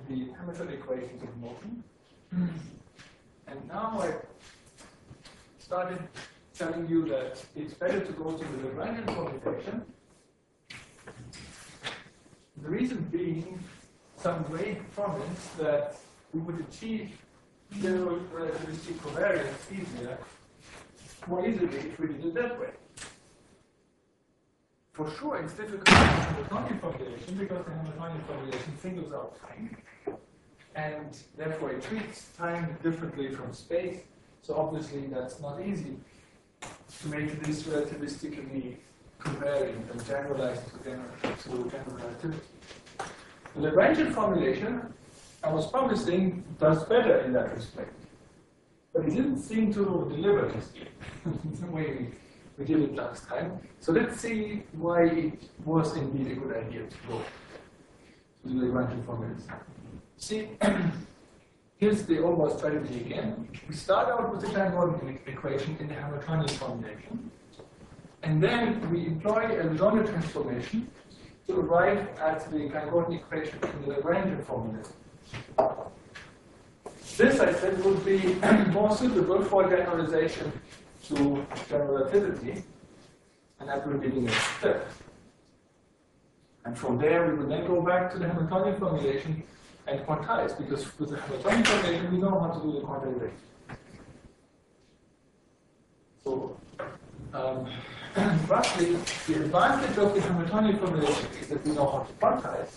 the Hamilton equations of motion. And now I started telling you that it's better to go to the Lagrangian formulation. The reason being some great promise that we would achieve general relativistic covariance easier, more easily if we did it that way. For sure, it's difficult with the Hamiltonian formulation because the Hamiltonian formulation singles out time, and therefore it treats time differently from space. So obviously, that's not easy to make this relativistically covariant and generalized to general relativity. The Lagrangian formulation, I was promising, does better in that respect, but it didn't seem to deliver this the way we did it last time. So let's see why it was indeed a good idea to go to the Lagrangian formulation. See, here's the overall strategy again. We start out with the Klein-Gordon equation in the Hamiltonian formulation, and then we employ a Legendre transformation to arrive at the Klein-Gordon equation in the Lagrangian formulation. This, I said, would be more suitable for generalization to general relativity, and that will be the next step. And from there, we will then go back to the Hamiltonian formulation and quantize, because with the Hamiltonian formulation, we know how to do the quantization. So, roughly, the advantage of the Hamiltonian formulation is that we know how to quantize.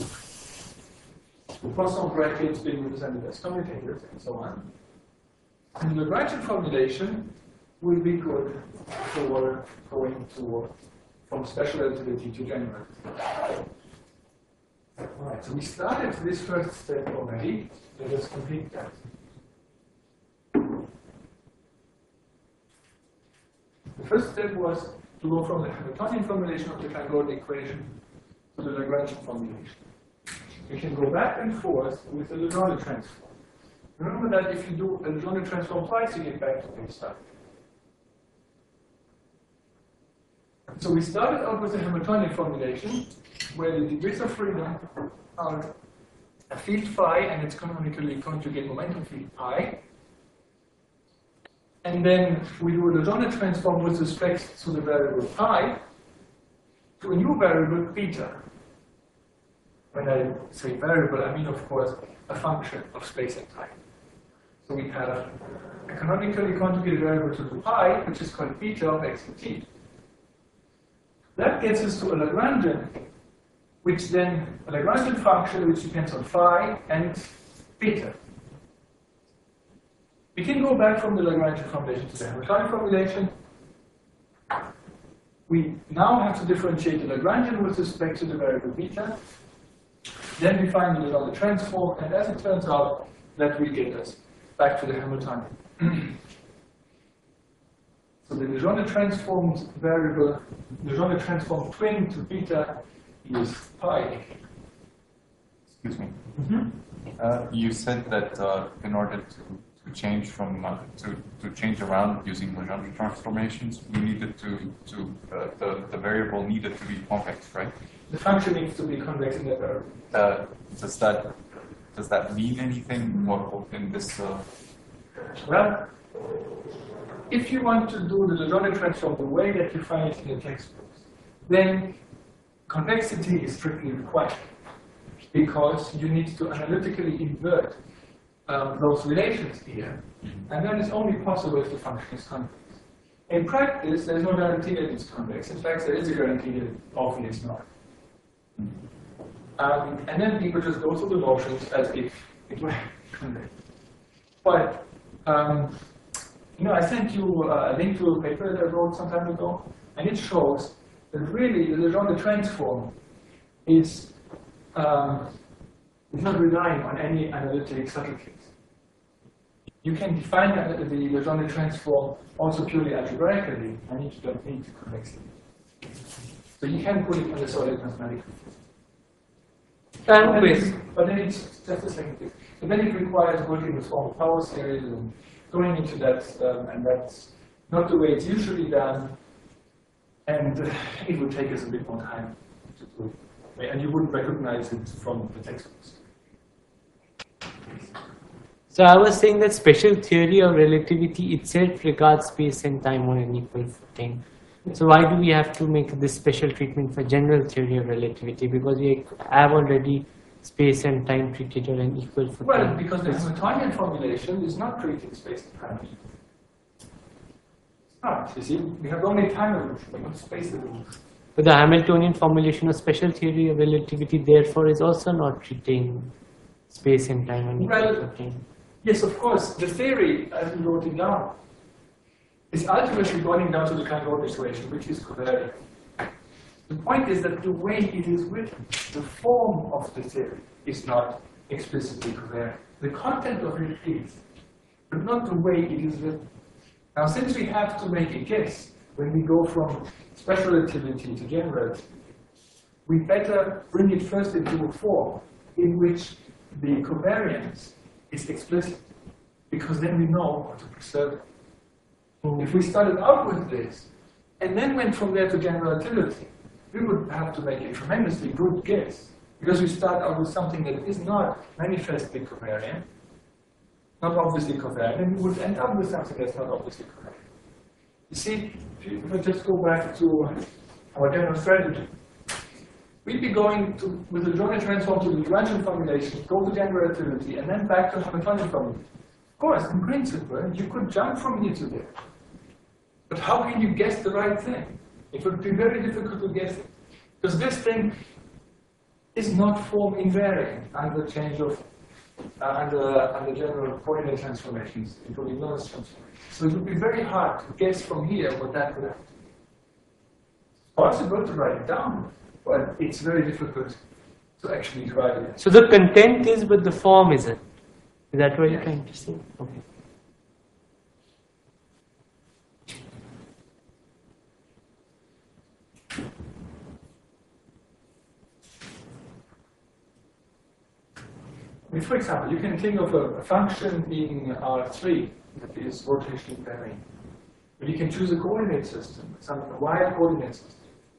The Poisson brackets being represented as commutators and so on. And the Lagrangian formulation will be good for going from special relativity to general relativity. Alright, so we started this first step already. Let us complete that. The first step was to go from the Hamiltonian formulation of the Klein-Gordon equation to the Lagrangian formulation. We can go back and forth with the Legendre transform. Remember that if you do a Legendre transform twice, you get back to where you started. So we started out with the Hamiltonian formulation, where the degrees of freedom are a field phi and its canonically conjugate momentum field pi. And then we do a Legendre transform with respect to the variable pi to a new variable beta. When I say variable, I mean, of course, a function of space and time. So we have a canonically conjugated variable to the pi, which is called beta of x and t. That gets us to a Lagrangian, which then, a Lagrangian function which depends on phi and beta. We can go back from the Lagrangian formulation to the Hamiltonian formulation. We now have to differentiate the Lagrangian with respect to the variable beta. Then we find the Legendre transform, and as it turns out, that will get us back to the Hamiltonian. So the Legendre transformed variable, Legendre transformed twin to beta is pi. Excuse me. You said that in order to change from to change around using Legendre transformations, we needed the variable needed to be convex, right? The function needs to be convex in that variable. Does that mean anything in this? Well, if you want to do the Legendre transform the way that you find it in the textbooks, then convexity is strictly required, because you need to analytically invert those relations here, and that is only possible if the function is convex. In practice, there is no guarantee that it's convex. In fact, there is a guarantee that it often is not. And then people just go through the motions as if it were convex. But I sent you a link to a paper that I wrote some time ago, and it shows that really the Legendre transform is not relying on any analytic subtleties. You can define the Legendre transform also purely algebraically, and you don't need convexity. So you can put it on the solid mathematical field. But then it's just a second. So then it requires working with formal power series and going into that, and that's not the way it's usually done. And it would take us a bit more time to do it. And you wouldn't recognize it from the textbooks. So I was saying that special theory of relativity itself regards space and time on an equal footing. So why do we have to make this special treatment for general theory of relativity? Because we have already space and time treated on an equal footing. Well, because the Hamiltonian formulation is not treating space and time. It's not, you see, we have only time evolution, but not space evolution. But the Hamiltonian formulation of special theory of relativity therefore is also not treating space and time on equal footing. Yes, of course, the theory, as we wrote it down, is ultimately boiling down to the Klein-Bode equation, which is covariant. The point is that the way it is written, the form of the theory, is not explicitly covariant. The content of it is, but not the way it is written. Now, since we have to make a guess when we go from special relativity to general relativity, we better bring it first into a form in which the covariance is explicit, because then we know how to preserve it. If we started out with this, and then went from there to general relativity, we would have to make a tremendously good guess, because we start out with something that is not manifestly covariant, not obviously covariant, and we would end up with something that's not obviously covariant. You see, if I just go back to our general strategy, we'd be going to, with the Lagrange transform to the Lagrangian formulation, go to general relativity, and then back to Hamiltonian formulation. Of course, in principle, you could jump from here to there. But how can you guess the right thing? It would be very difficult to guess it. Because this thing is not form invariant under change of, under general coordinate transformations. It will be Lorentz transformations. So it would be very hard to guess from here what that would have to be. It's possible to write it down, but it's very difficult to actually write it. So the content is, but the form isn't. Is that what you're trying to say? Okay. I mean, for example, you can think of a function being R3 that is rotationally varying. But you can choose a coordinate system, a wide coordinate system,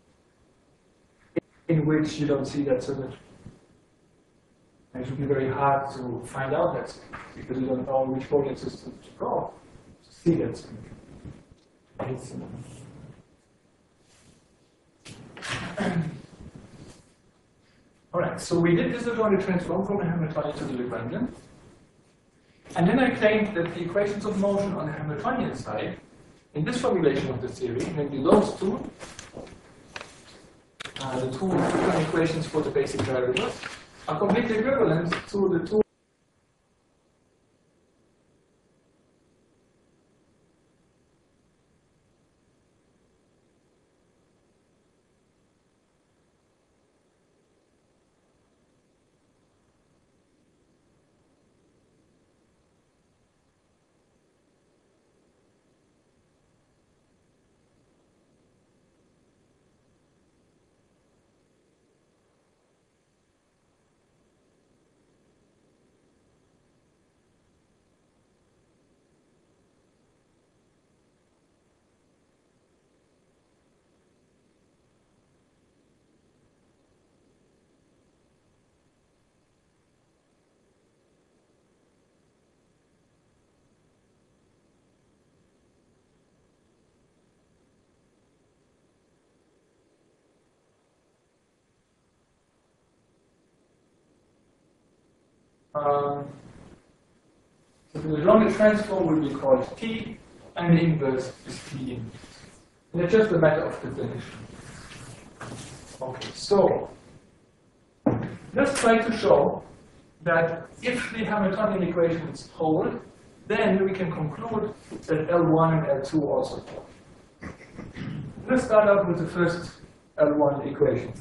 in which you don't see that symmetry. And it would be very hard to find out that symmetry, because you don't know which coordinate system to go to see that symmetry. All right, so we did this Lagrange transform from the Hamiltonian to the Lagrangian. And then I claimed that the equations of motion on the Hamiltonian side, in this formulation of the theory, namely those two, the two different equations for the basic variables, are completely equivalent to the two so the Lagrange transform will be called T, and the inverse is T inverse. And it's just a matter of definition. Okay, so let's try to show that if the Hamiltonian equations hold, then we can conclude that L1 and L2 also hold. Let's start out with the first L1 equation.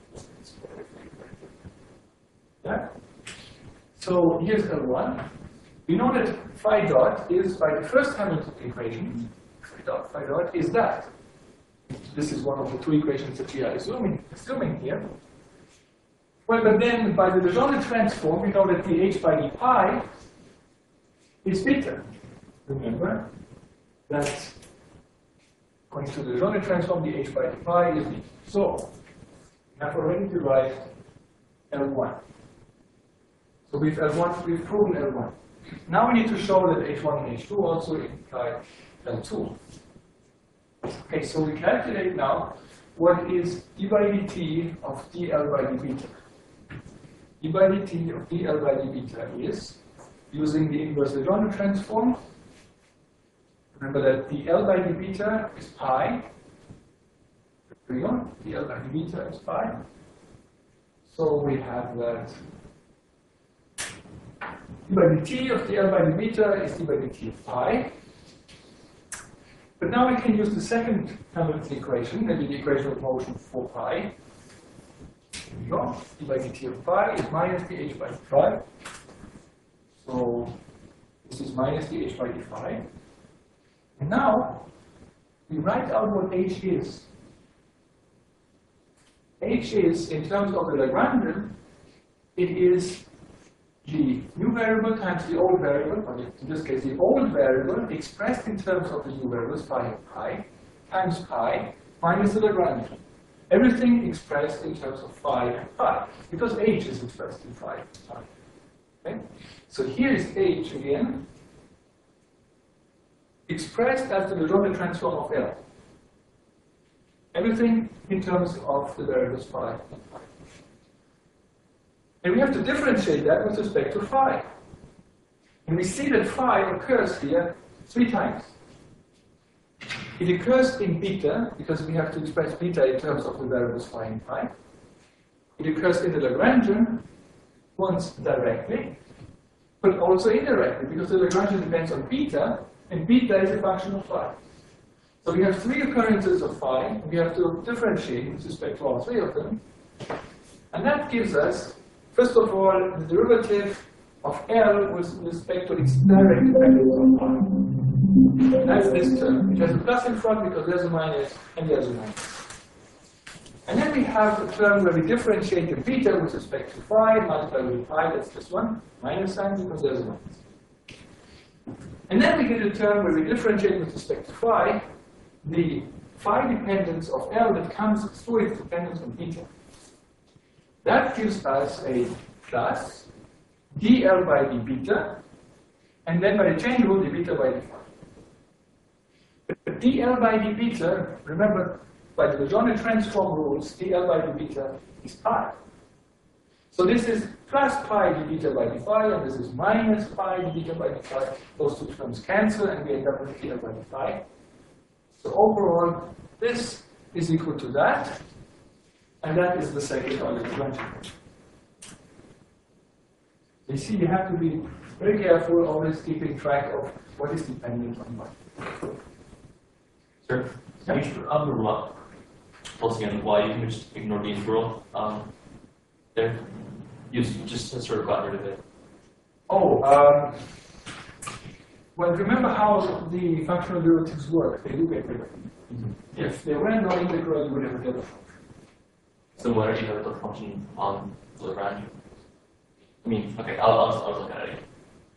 Yeah? So here's L1. We know that phi dot is, by the first Hamilton equation, phi dot is that. This is one of the two equations that we are assuming here. Well, but then by the Lagrange transform, we know that dh by d pi is beta. Remember that according to the Lagrange transform, dh by d pi is beta. So we have already derived L1. So we've L1, we've proven L1. Now we need to show that H1 and H2 also imply L2. Okay, so we calculate now what is d by dt of dl by d beta. d by dt of dl by d beta is, using the inverse Legendre transform, remember that dl by d beta is pi. dl by d beta is pi. So we have that d by dt of dl by d beta is d by dt of pi. But now we can use the second Hamilton equation, maybe the equation of motion for pi. Here we go. d by dt of pi is minus dh by d5. So this is minus dh by d5. And now we write out what h is. H is, in terms of the Lagrangian, it is the new variable times the old variable, or in this case the old variable expressed in terms of the new variables phi and pi, times pi minus the Lagrangian. Everything expressed in terms of phi and pi, because h is expressed in phi and pi. Okay? So here is h again, expressed as the Legendre transform of L. Everything in terms of the variables phi and pi. And we have to differentiate that with respect to phi. And we see that phi occurs here 3 times. It occurs in beta, because we have to express beta in terms of the variables phi and pi. It occurs in the Lagrangian, once directly, but also indirectly, because the Lagrangian depends on beta, and beta is a function of phi. So we have 3 occurrences of phi, and we have to differentiate with respect to all 3 of them. And that gives us, first of all, the derivative of L with respect to its direct dependence on phi. That's this term. It has a plus in front because there's a minus and there's a minus. And then we have a term where we differentiate the beta with respect to phi, multiplied with pi, that's this one, minus sign because there's a minus. And then we get a term where we differentiate with respect to phi, the phi dependence of L that comes through its dependence on beta. That gives us a plus dl by d beta, and then by the chain rule, d beta by d phi. But dl by d beta, remember, by the Legendre transform rules, dl by d beta is pi. So this is plus pi d beta by d phi, and this is minus pi d beta by d phi. Those 2 terms cancel, and we end up with dl by d phi. So overall, this is equal to that. And that is the second order Lagrangian. You see, you have to be very careful, always keeping track of what is dependent on what. Sure. Can you once again, why you can just ignore the integral there? You just sort of got rid of it. Oh, well, remember how the functional derivatives work. They do get rid of them. Mm-hmm. If there were no integral, you would have a delta function. So what are you have the function on the Lagrangian? I mean, okay, I'll look at it again.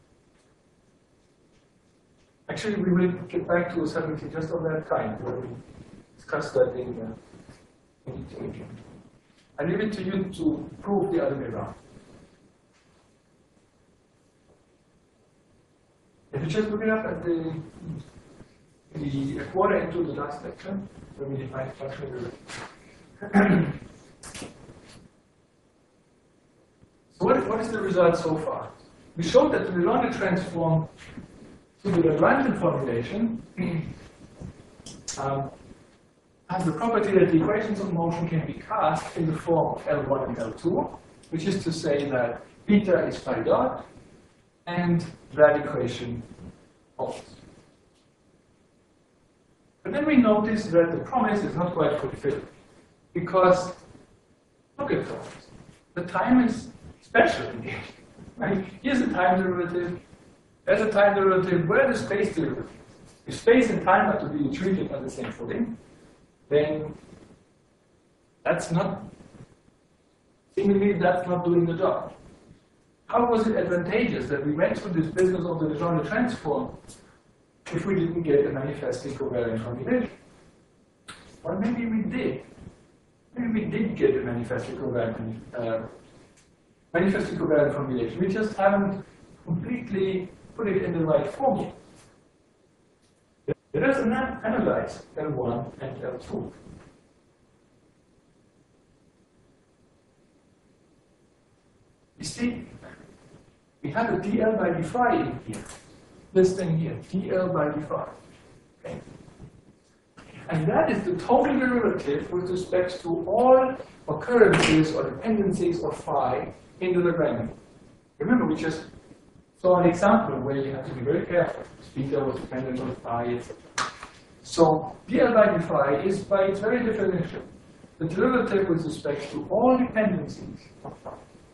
Actually, we will get back to a subtlety just of that kind, where we discuss that in detail. I leave it to you to prove the other way around. If you just look it up at the quarter into the last lecture, where we define functional derivative. So what is the result so far? We showed that the Legendre transform to the Lagrangian formulation has the property that the equations of motion can be cast in the form of L1 and L2, which is to say that beta is phi dot, and that equation holds. But then we notice that the promise is not quite fulfilled, because look at that. The time is special indeed. Right? Here's a time derivative. There's a time derivative. Where the space derivative? If space and time are to be treated on the same footing, then that's not, seemingly that's not doing the job. How was it advantageous that we went through this business of the Legendre transform if we didn't get a manifestly covariant combination? Well, maybe we did. Maybe we did get a manifestly covariant manifestly covariant formulation. We just haven't completely put it in the right form yet. Let us analyze L1 and L2. You see, we have a dl by d phi in here. This thing here, dl by d phi. Okay? And that is the total derivative with respect to all occurrences or dependencies of phi in the Lagrangian. Remember, we just saw an example where you have to be very careful. Beta was dependent on phi, etc. So dl by d phi is, by its very definition, the derivative with respect to all dependencies of phi.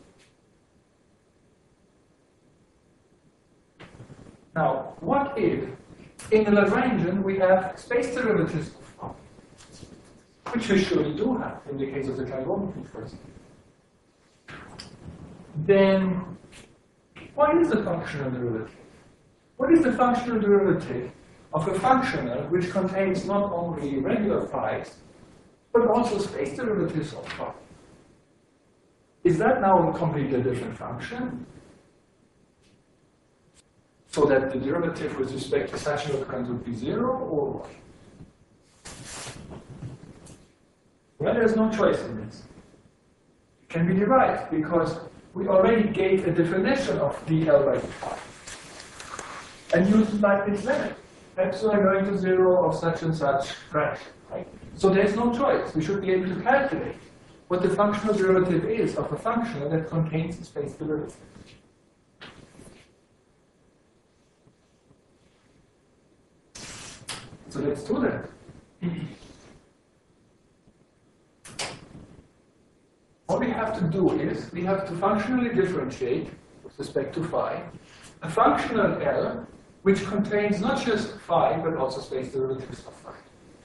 Now, what if in the Lagrangian we have space derivatives of phi, which we surely do have in the case of the trigonometry, for example? Then, what is the functional derivative? What is the functional derivative of a functional which contains not only regular phi's, but also space derivatives of phi? Is that now a completely different function? So that the derivative with respect to such an occurrence would be 0, or what? Well, there's no choice in this. It can be derived because we already gave a definition of dl by d phi and used Leibniz limit. Epsilon going to 0 of such and such fraction. Right? So there's no choice. We should be able to calculate what the functional derivative is of a function that contains a space derivative. So let's do that. What we have to do is, we have to functionally differentiate, with respect to phi, a functional L which contains not just phi, but also space derivatives of phi.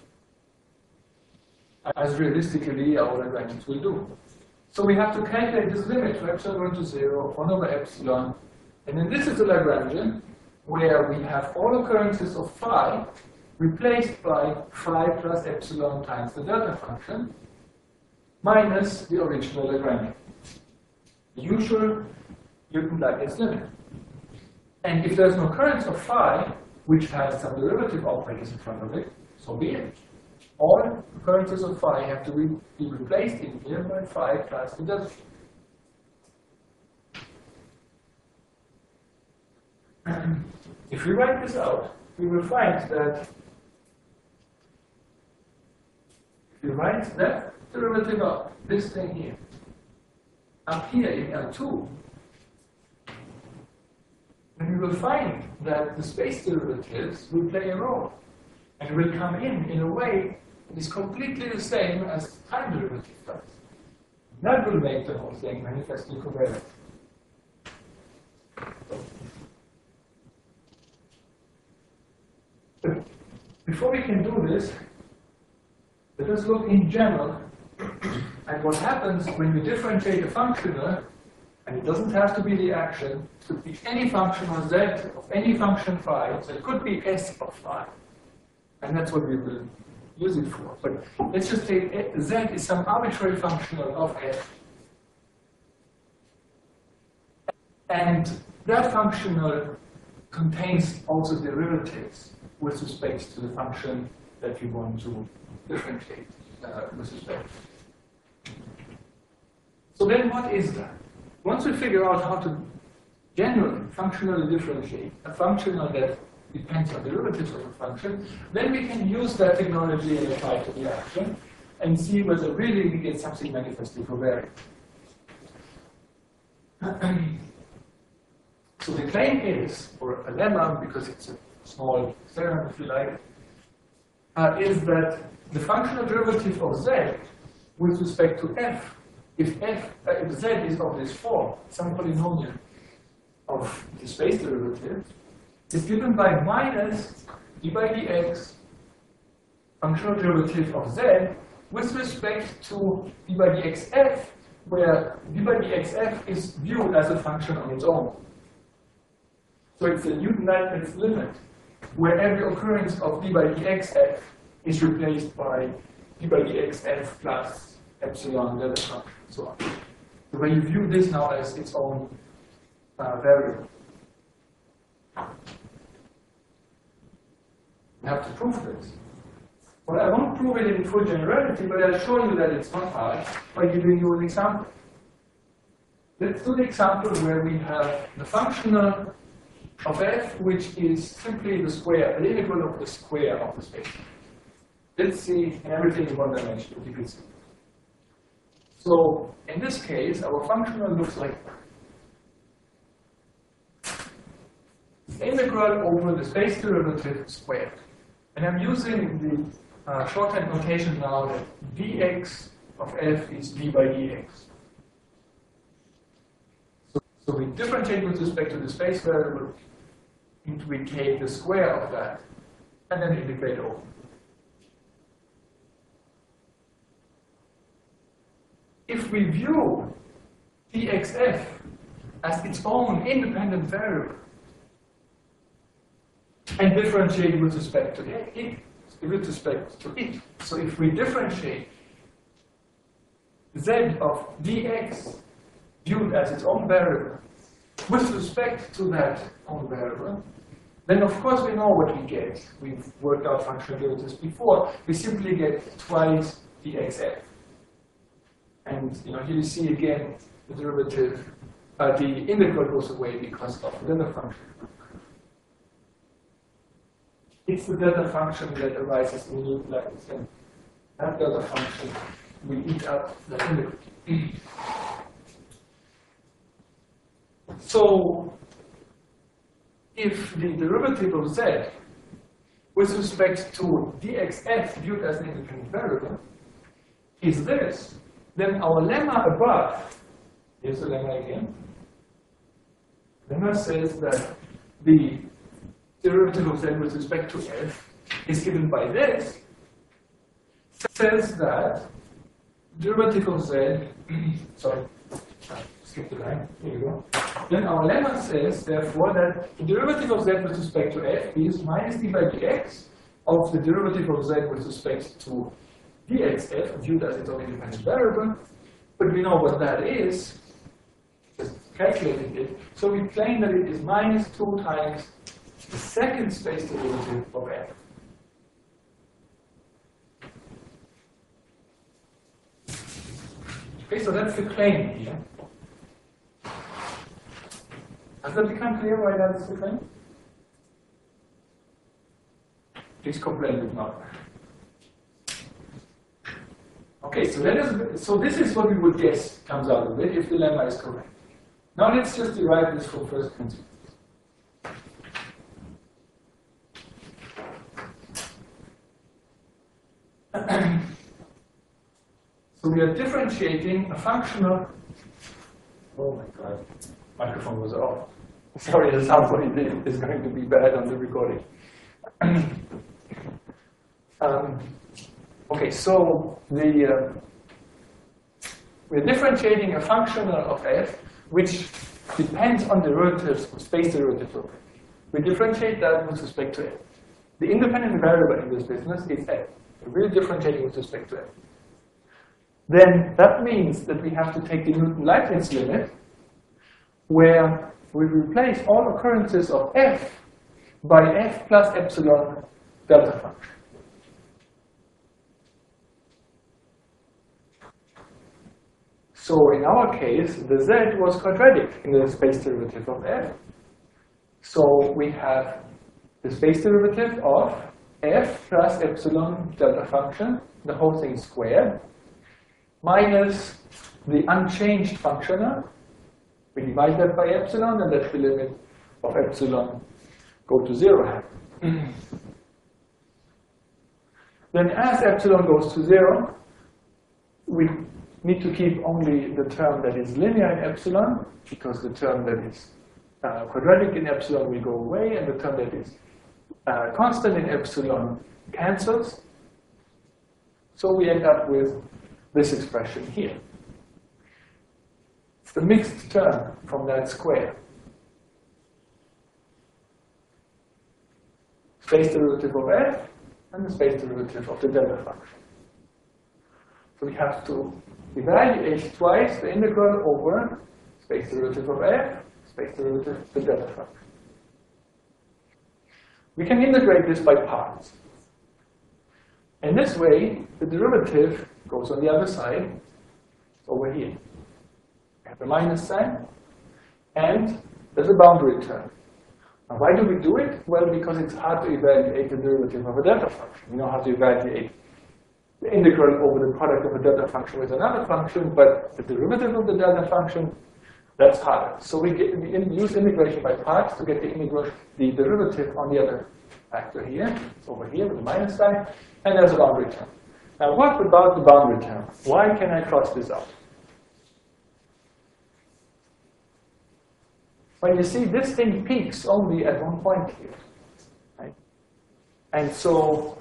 As realistically our Lagrangians will do. So we have to calculate this limit from epsilon going to 0, 1 over epsilon. And then this is the Lagrangian, where we have all occurrences of phi replaced by phi plus epsilon times the delta function, minus the original Lagrangian. The usual Newton-Leibniz limit. And if there's no occurrence of phi, which has some derivative operators in front of it, so be it. All occurrences of phi have to be replaced in here by phi plus the delta. If we write this out, we will find that if we write that derivative up, this thing here, up here in L2, then we will find that the space derivatives will play a role and will come in a way that is completely the same as time derivative does. That will make the whole thing manifestly covariant. But before we can do this, let us look in general at what happens when we differentiate a functional, and it doesn't have to be the action, it could be any function on z of any function phi, so it could be s of phi, and that's what we will use it for. But let's just take z is some arbitrary functional of f, and that functional contains also derivatives with respect to the function that we want to differentiate with respect. So then what is that? Once we figure out how to generally functionally differentiate a functional that depends on derivatives of a function, then we can use that technology and apply it to the action and see whether really we get something manifestly covariant. So the claim is, or a lemma, because it's a small theorem if you like, is that the functional derivative of z with respect to f, if z is of this form, some polynomial of the space derivative, is given by minus d by dx functional derivative of z with respect to d by dxf, where d by dxf is viewed as a function on its own. So it's a Newton-Leibniz limit, where every occurrence of d by dxf is replaced by d by dxf plus epsilon delta function, and so on. So when you view this now as its own variable, you have to prove this. Well, I won't prove it in full generality, but I'll show you that it's not hard by giving you an example. Let's do the example where we have the functional of f, which is simply the square, the integral of the square of the space. Let's see, and everything in one dimension, you can see. So, in this case, our functional looks like the integral over the space derivative squared. And I'm using the shorthand notation now that dx of f is d by dx. So we differentiate with respect to the space variable, we take the square of that, and then integrate over. If we view dxf as its own independent variable and differentiate with respect to it, so if we differentiate z of dx viewed as its own variable with respect to that own variable, then of course we know what we get. We've worked out functional derivatives before. We simply get twice dxf. And here you see again the derivative, the integral goes away because of the delta function. It's the delta function that arises in new lines, and that delta function will eat up the integral. So, if the derivative of z with respect to dxf viewed as an independent variable is this, then our lemma above, here's the lemma again. Lemma says that the derivative of z with respect to f is given by this, says that derivative of z, sorry, skip the line, here you go. Then our lemma says, therefore, that the derivative of z with respect to f is minus d by dx of the derivative of z with respect to dxf, viewed as its own independent variable, but we know what that is, just calculating it, so we claim that it is minus 2 times the second space derivative of f. Okay, so that's the claim here. Has that become clear why that is the claim? Please complain if not. Okay, so this is what we would guess comes out of it if the lemma is correct. Now let's just derive this from first principles. So we are differentiating a functional. Oh my God, microphone was off. Sorry, the sound quality is going to be bad on the recording. Okay, so we're differentiating a functional of f which depends on derivatives, space derivatives of f. We differentiate that with respect to f. The independent variable in this business is f. We're really differentiating with respect to f. Then that means that we have to take the Newton-Leibniz limit, where we replace all occurrences of f by f plus epsilon delta function. So in our case, the z was quadratic in the space derivative of f. So we have the space derivative of f plus epsilon delta function, the whole thing squared, minus the unchanged functional. We divide that by epsilon, and let the limit of epsilon go to 0. Then as epsilon goes to 0, we need to keep only the term that is linear in epsilon, because the term that is quadratic in epsilon will go away, and the term that is constant in epsilon cancels. So we end up with this expression here. It's the mixed term from that square. Space derivative of f and the space derivative of the delta function. So we have to evaluate twice the integral over space derivative of f, space derivative of the delta function. We can integrate this by parts. In this way, the derivative goes on the other side, over here. We have a minus sign, and there's a boundary term. Now, why do we do it? Well, because it's hard to evaluate the derivative of a delta function. We know how to evaluate the integral over the product of a delta function with another function, but the derivative of the delta function, that's harder. So we use integration by parts to get the derivative on the other factor here. It's over here with the minus sign, and there's a boundary term. Now, what about the boundary term? Why can I cross this out? When you see this thing peaks only at one point here, right? And so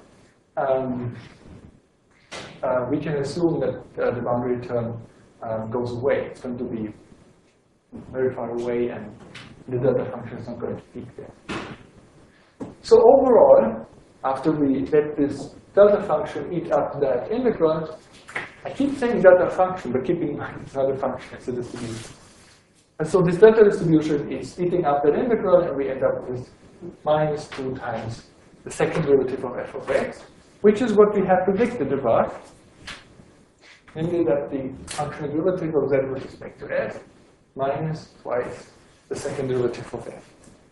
we can assume that the boundary term goes away. It's going to be very far away, and the delta function is not going to peak there. So overall, after we let this delta function eat up that integral, I keep saying delta function, but keep in mind it's not a function, it's a distribution. And so this delta distribution is eating up that integral, and we end up with minus 2 times the second derivative of f of x, which is what we have predicted above, namely that the functional derivative of z with respect to f minus twice the second derivative of f.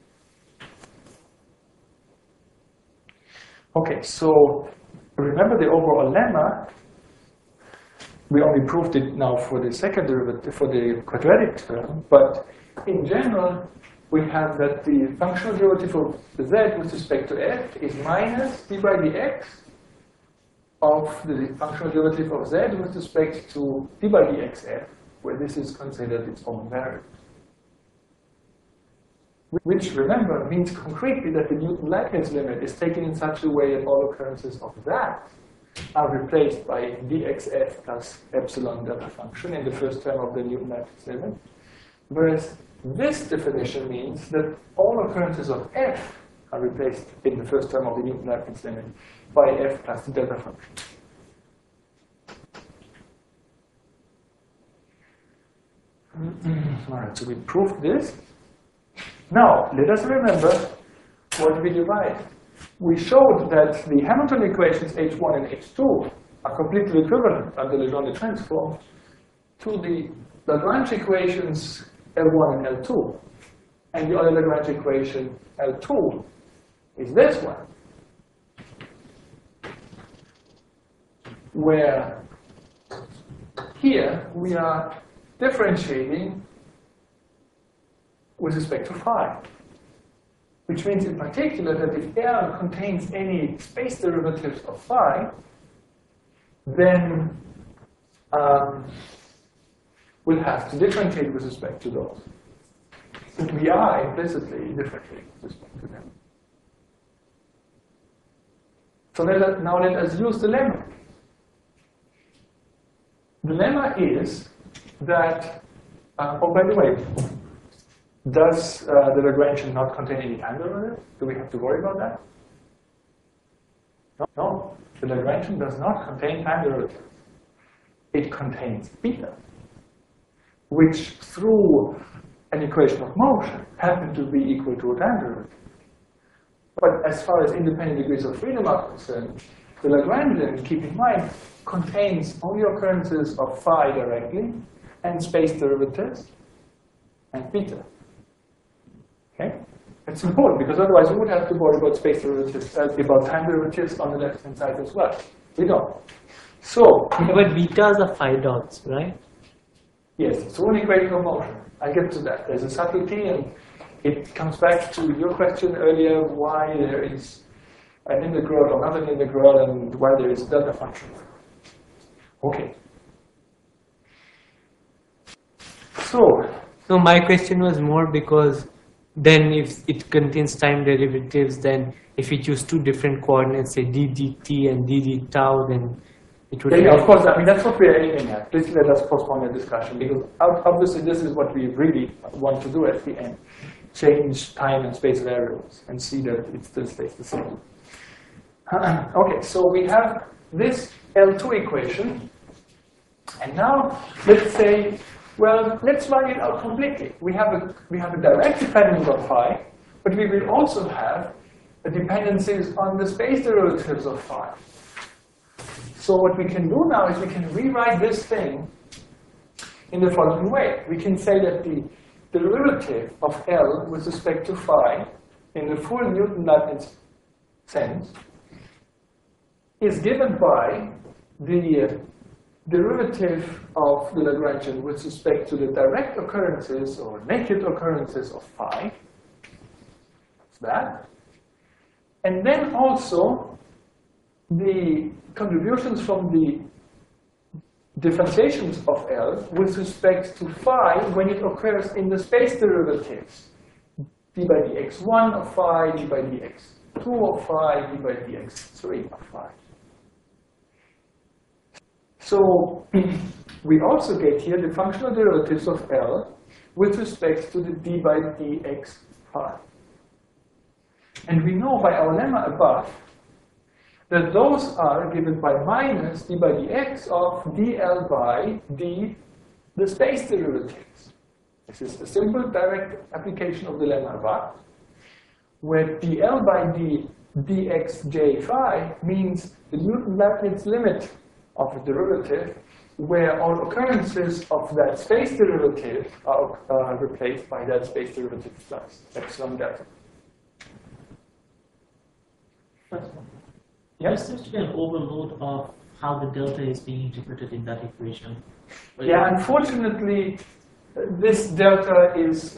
Okay, so remember the overall lemma. We only proved it now for the second derivative, for the quadratic term, but in general, we have that the functional derivative of the z with respect to f is minus d by dx of the functional derivative of z with respect to d by dxf, where this is considered its own variable. Which, remember, means concretely that the Newton-Leibniz limit is taken in such a way that all occurrences of that are replaced by dxf plus epsilon delta function in the first term of the Newton-Leibniz limit. Whereas this definition means that all occurrences of f are replaced in the first term of the Newton-Leibniz limit by f plus the delta function. All right, so we proved this. Now, let us remember what we derived. We showed that the Hamilton equations H1 and H2 are completely equivalent under Legendre transform to the Lagrange equations L1 and L2. And the other Lagrange equation L2 is this one, where here we are differentiating with respect to phi, which means in particular that if L contains any space derivatives of phi, then we'll have to differentiate with respect to those. Since we are implicitly differentiating with respect to them. So now let us use the lemma. The lemma is that, oh, by the way, does the Lagrangian not contain any time derivative? Do we have to worry about that? No, the Lagrangian does not contain time derivative. It contains beta, which through an equation of motion happen to be equal to a time derivative. But as far as independent degrees of freedom are concerned, the Lagrangian, keep in mind, contains only occurrences of phi directly and space derivatives and beta. Okay? It's important because otherwise we would have to worry about space derivatives, about time derivatives on the left-hand side as well. We don't. So, but betas are phi dots, right? Yes, through an equation of motion. I'll get to that. There's a subtlety, and it comes back to your question earlier, why there is an integral or not an integral, and why there is a delta function. Okay. So my question was more because then if it contains time derivatives, then if we choose two different coordinates, say d dt and d d tau, then it would... Yeah, of course, I mean, that's what we're aiming at. Please let us postpone the discussion, because obviously this is what we really want to do at the end. Change time and space variables and see that it still stays the same. Okay, so we have this L2 equation, And now, let's say, well, let's write it out completely. We have a direct dependence on phi, but we will also have dependencies on the space derivatives of phi. So what we can do now is we can rewrite this thing in the following way. We can say that the derivative of L with respect to phi in the full Newton-Leibniz sense is given by the derivative of the Lagrangian with respect to the direct occurrences or naked occurrences of phi. That's that. And then also the contributions from the differentiations of L with respect to phi when it occurs in the space derivatives. d by dx1 of phi, d by dx2 of phi, d by dx3 of phi. So we also get here the functional derivatives of L with respect to the d by dx phi. And we know by our lemma above that those are given by minus d by dx of dl by d, the space derivatives. This is a simple direct application of the lemma above, where dl by d dxj phi means the Newton-Leibniz limit of a derivative, where all occurrences of that space derivative are replaced by that space derivative plus epsilon delta. There seems to be an overload of how the delta is being interpreted in that equation. Yeah, unfortunately, this delta is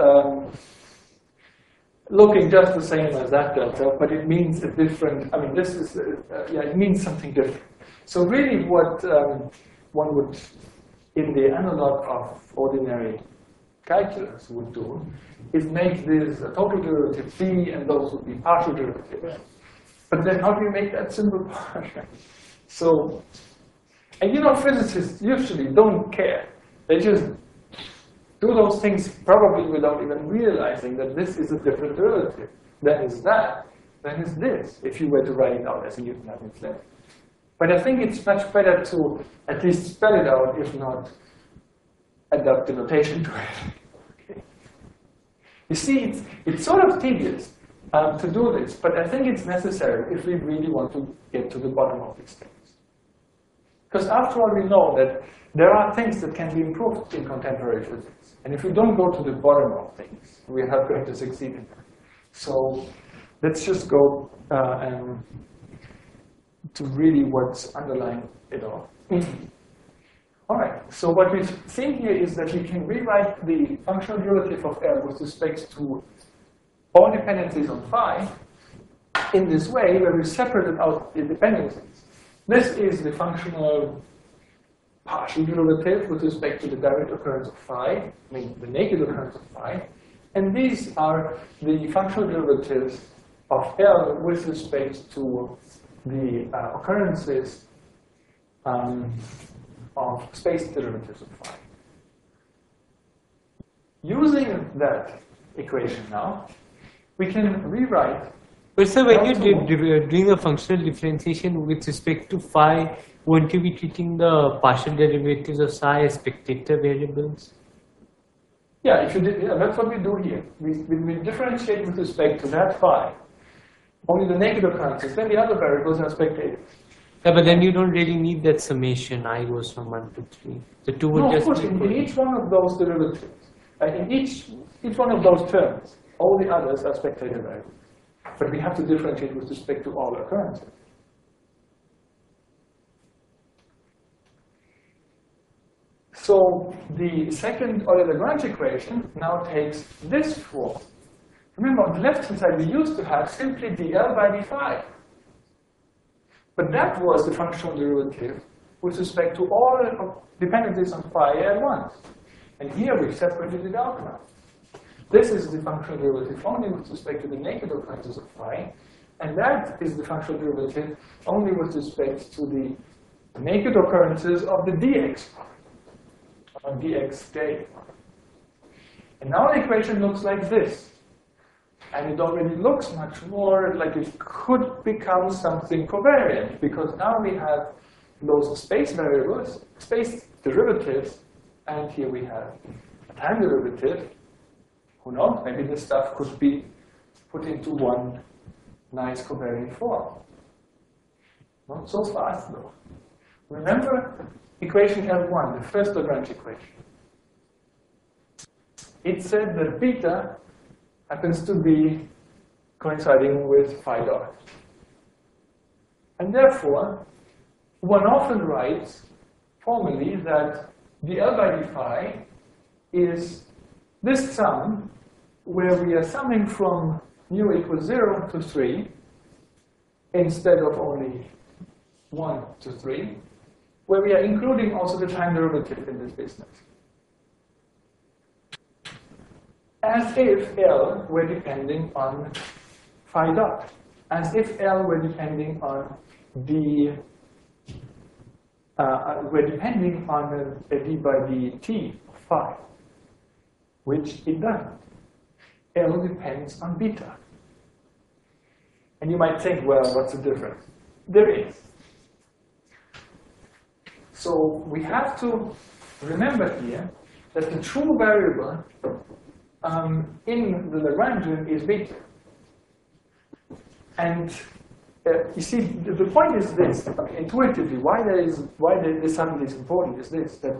looking just the same as that delta, but it means a different, I mean, this is, it means something different. So really what one would, in the analog of ordinary calculus would do, is make this a total derivative b, and those would be partial derivatives. But then how do you make that simple partial? So, and you know, physicists usually don't care. They just do those things probably without even realizing that this is a different derivative. Then is that, then is this, if you were to write it out as a Newton-Leibniz limit. But I think it's much better to at least spell it out, if not adapt the notation to it. Okay. You see, it's sort of tedious to do this, but I think it's necessary if we really want to get to the bottom of these things. Because after all, we know that there are things that can be improved in contemporary physics. And if we don't go to the bottom of things, we are not going to succeed in that. So let's just go to really what's underlying it all. All right, so what we've seen here is that we can rewrite the functional derivative of L with respect to all dependencies on phi in this way, where we separated out the dependencies. This is the functional partial derivative with respect to the direct occurrence of phi, I mean the naked occurrence of phi. And these are the functional derivatives of L with respect to the occurrences of space derivatives of phi. Using that equation now, we can rewrite. But sir, when you're doing a functional differentiation with respect to phi, won't you be treating the partial derivatives of psi as spectator variables? Yeah, if you did, yeah, that's what we do here. We differentiate with respect to that phi. Only the naked occurrences, then the other variables are spectators. Yeah, but then you don't really need that summation I goes from 1 to 3. The two would No, of just course, be in each one of those derivatives, in each one of those terms, all the others are spectator variables. But we have to differentiate with respect to all occurrences. So the second Euler-Lagrange equation now takes this form. Remember, on the left-hand side, we used to have simply dl by d phi. But that was the functional derivative with respect to all dependencies on phi at once. And here we've separated it out now. This is the functional derivative only with respect to the naked occurrences of phi. And that is the functional derivative only with respect to the naked occurrences of the dx or dxj. And now the equation looks like this. And it already looks much more like it could become something covariant, because now we have those space variables, space derivatives, and here we have a time derivative. Who knows? Maybe this stuff could be put into one nice covariant form. Not so fast though. Remember equation L1, the first Lagrange equation. It said that beta happens to be coinciding with phi dot. And therefore, one often writes formally that dl by d phi is this sum where we are summing from mu equals 0 to 3 instead of only 1 to 3, where we are including also the time derivative in this business. As if L were depending on phi dot, as if L were depending on d, were depending on a d by dt of phi, which it doesn't. L depends on beta. And you might think, well, what's the difference? There is. So we have to remember here that the true variable in the Lagrangian is beta. And you see, the point is this, intuitively, why this suddenly is important is this, that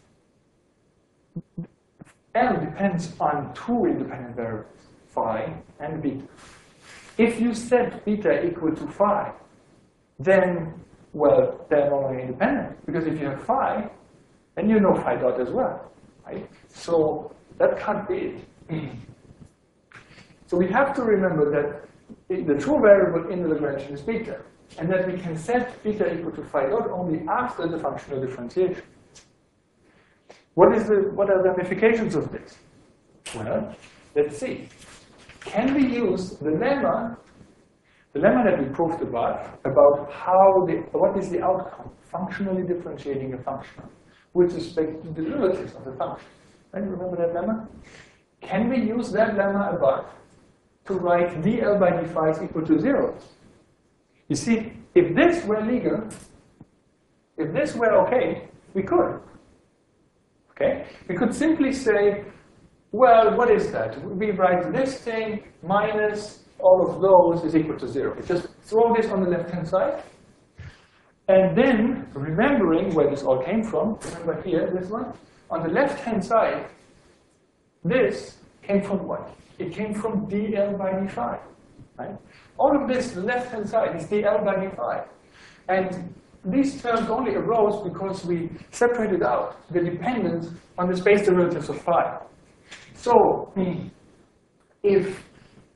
L depends on two independent variables, phi and beta. If you set beta equal to phi, then, well, they're normally independent, because if you have phi, then you know phi dot as well, right? So that can't be it. So we have to remember that the true variable in the Lagrangian is beta, and that we can set beta equal to phi dot only after the functional differentiation. What are the ramifications of this? Well, let's see. Can we use the lemma that we proved above, about what is the outcome, functionally differentiating a function with respect to the derivatives of the function? Right? Remember that lemma? Can we use that lemma above to write dl by d phi is equal to 0? You see, if this were legal, if this were okay, we could. Okay? We could simply say, well, what is that? We write this thing minus all of those is equal to 0. We just throw this on the left-hand side. And then, remembering where this all came from, remember here, this one, on the left-hand side, this came from what? It came from dl by d phi. Right? All of this, the left-hand side, is dl by d phi. And these terms only arose because we separated out the dependence on the space derivatives of phi. So, if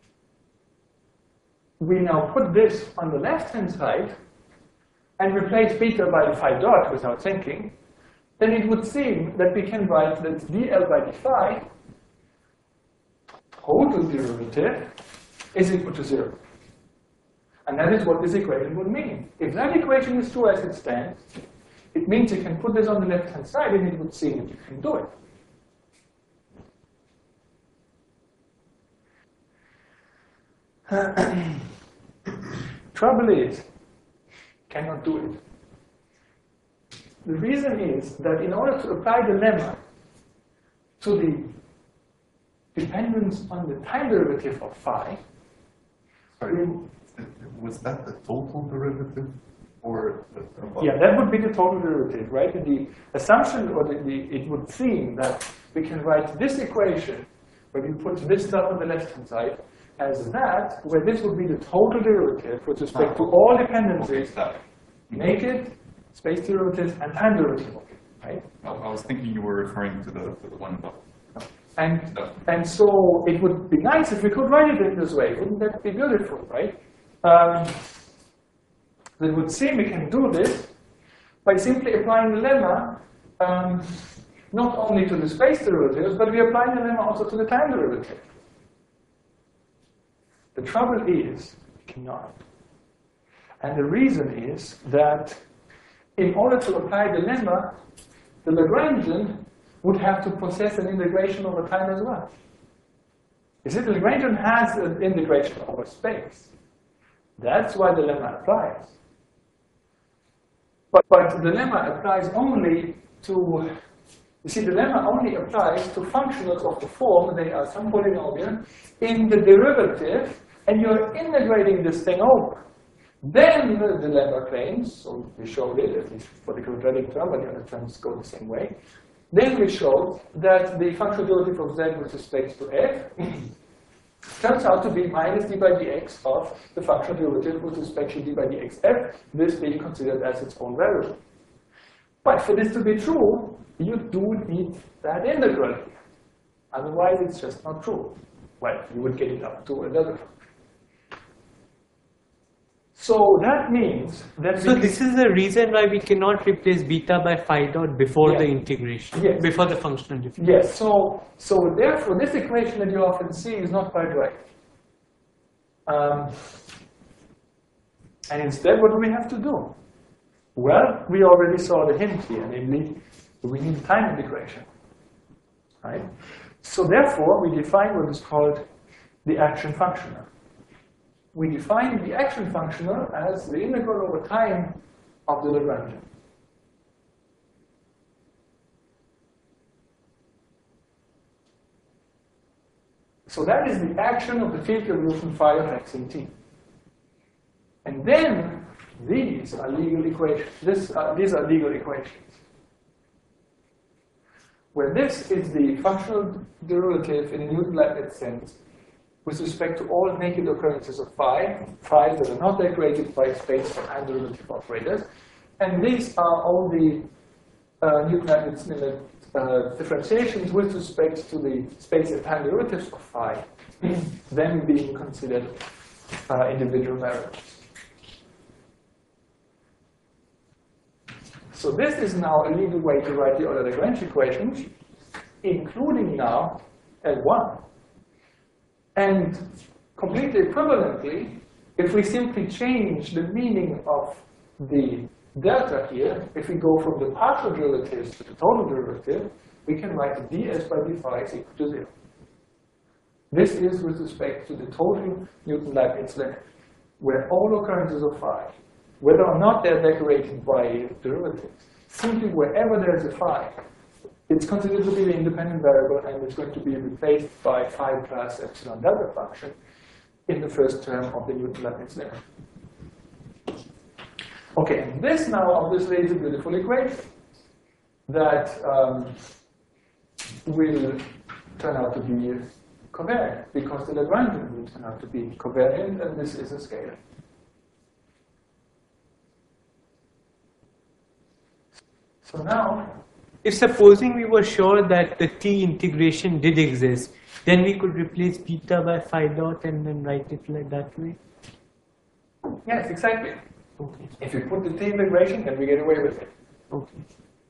we now put this on the left-hand side and replace beta by phi dot without thinking, then it would seem that we can write that dl by d phi, total derivative, is equal to 0. And that is what this equation would mean. If that equation is true as it stands, it means you can put this on the left-hand side and it would seem that you can do it. Trouble is, cannot do it. The reason is that in order to apply the lemma to the dependence on the time derivative of phi, was that the total derivative, or yeah, that would be the total derivative, right? And the assumption, or it would seem that we can write this equation, where we put this stuff on the left-hand side, as that, where this would be the total derivative with respect to all dependencies, naked, space derivatives, and time derivative, right? I was thinking you were referring to the one above. And so it would be nice if we could write it in this way. Wouldn't that be beautiful, right? It would seem we can do this by simply applying the lemma not only to the space derivatives, but we apply the lemma also to the time derivative. The trouble is, we cannot. And the reason is that in order to apply the lemma, the Lagrangian would have to possess an integration over time as well. You see, the Lagrangian has an integration over space. That's why the lemma applies. But the lemma applies only to, you see, the lemma only applies to functionals of the form, they are some polynomial, in the derivative, and you're integrating this thing over. Then the lemma claims, so we showed it, at least for the quadratic term, but the other terms go the same way. Then we showed that the functional derivative of z with respect to f turns out to be minus d by dx of the functional derivative with respect to d by dx f, this being considered as its own variable. But for this to be true, you do need that integral here. Otherwise, it's just not true. Well, you would get it up to another. So that means that So this is the reason why we cannot replace beta by phi dot before Yeah. the integration, Yes. before the functional difference. yes, so therefore this equation that you often see is not quite right. And instead, what do we have to do? Well, we already saw the hint here, namely, we need a time integration, right? So therefore, we define what is called the action functional. We define the action functional as the integral over time of the Lagrangian. So that is the action of the field revolution phi of x in t. And then these are legal equations. These are legal equations. Where this is the functional derivative in a Newton-Leibniz sense with respect to all naked occurrences of phi's that are not decorated by space or time derivative operators. And these are all the Newton-Leibniz limit differentiations with respect to the space and time derivatives of phi, them being considered individual variables. So this is now a legal way to write the Euler-Lagrange equations, including now L1. And completely equivalently, if we simply change the meaning of the delta here, if we go from the partial derivatives to the total derivative, we can write ds by d phi is equal to 0. This is with respect to the total Newton-Leibniz limit, where all occurrences of phi, whether or not they're decorated by derivatives, simply wherever there's a phi, it's considered to be the independent variable, and it's going to be replaced by phi plus epsilon delta function in the first term of the Newton-Leibniz limit. Okay, and this now obviously is a beautiful equation that will turn out to be covariant, because the Lagrangian will turn out to be covariant, and this is a scalar. So now, If supposing we were sure that the t integration did exist, then we could replace beta by phi dot and then write it like that way? yes, exactly. Okay. If you put the t integration, then we get away with it. Okay.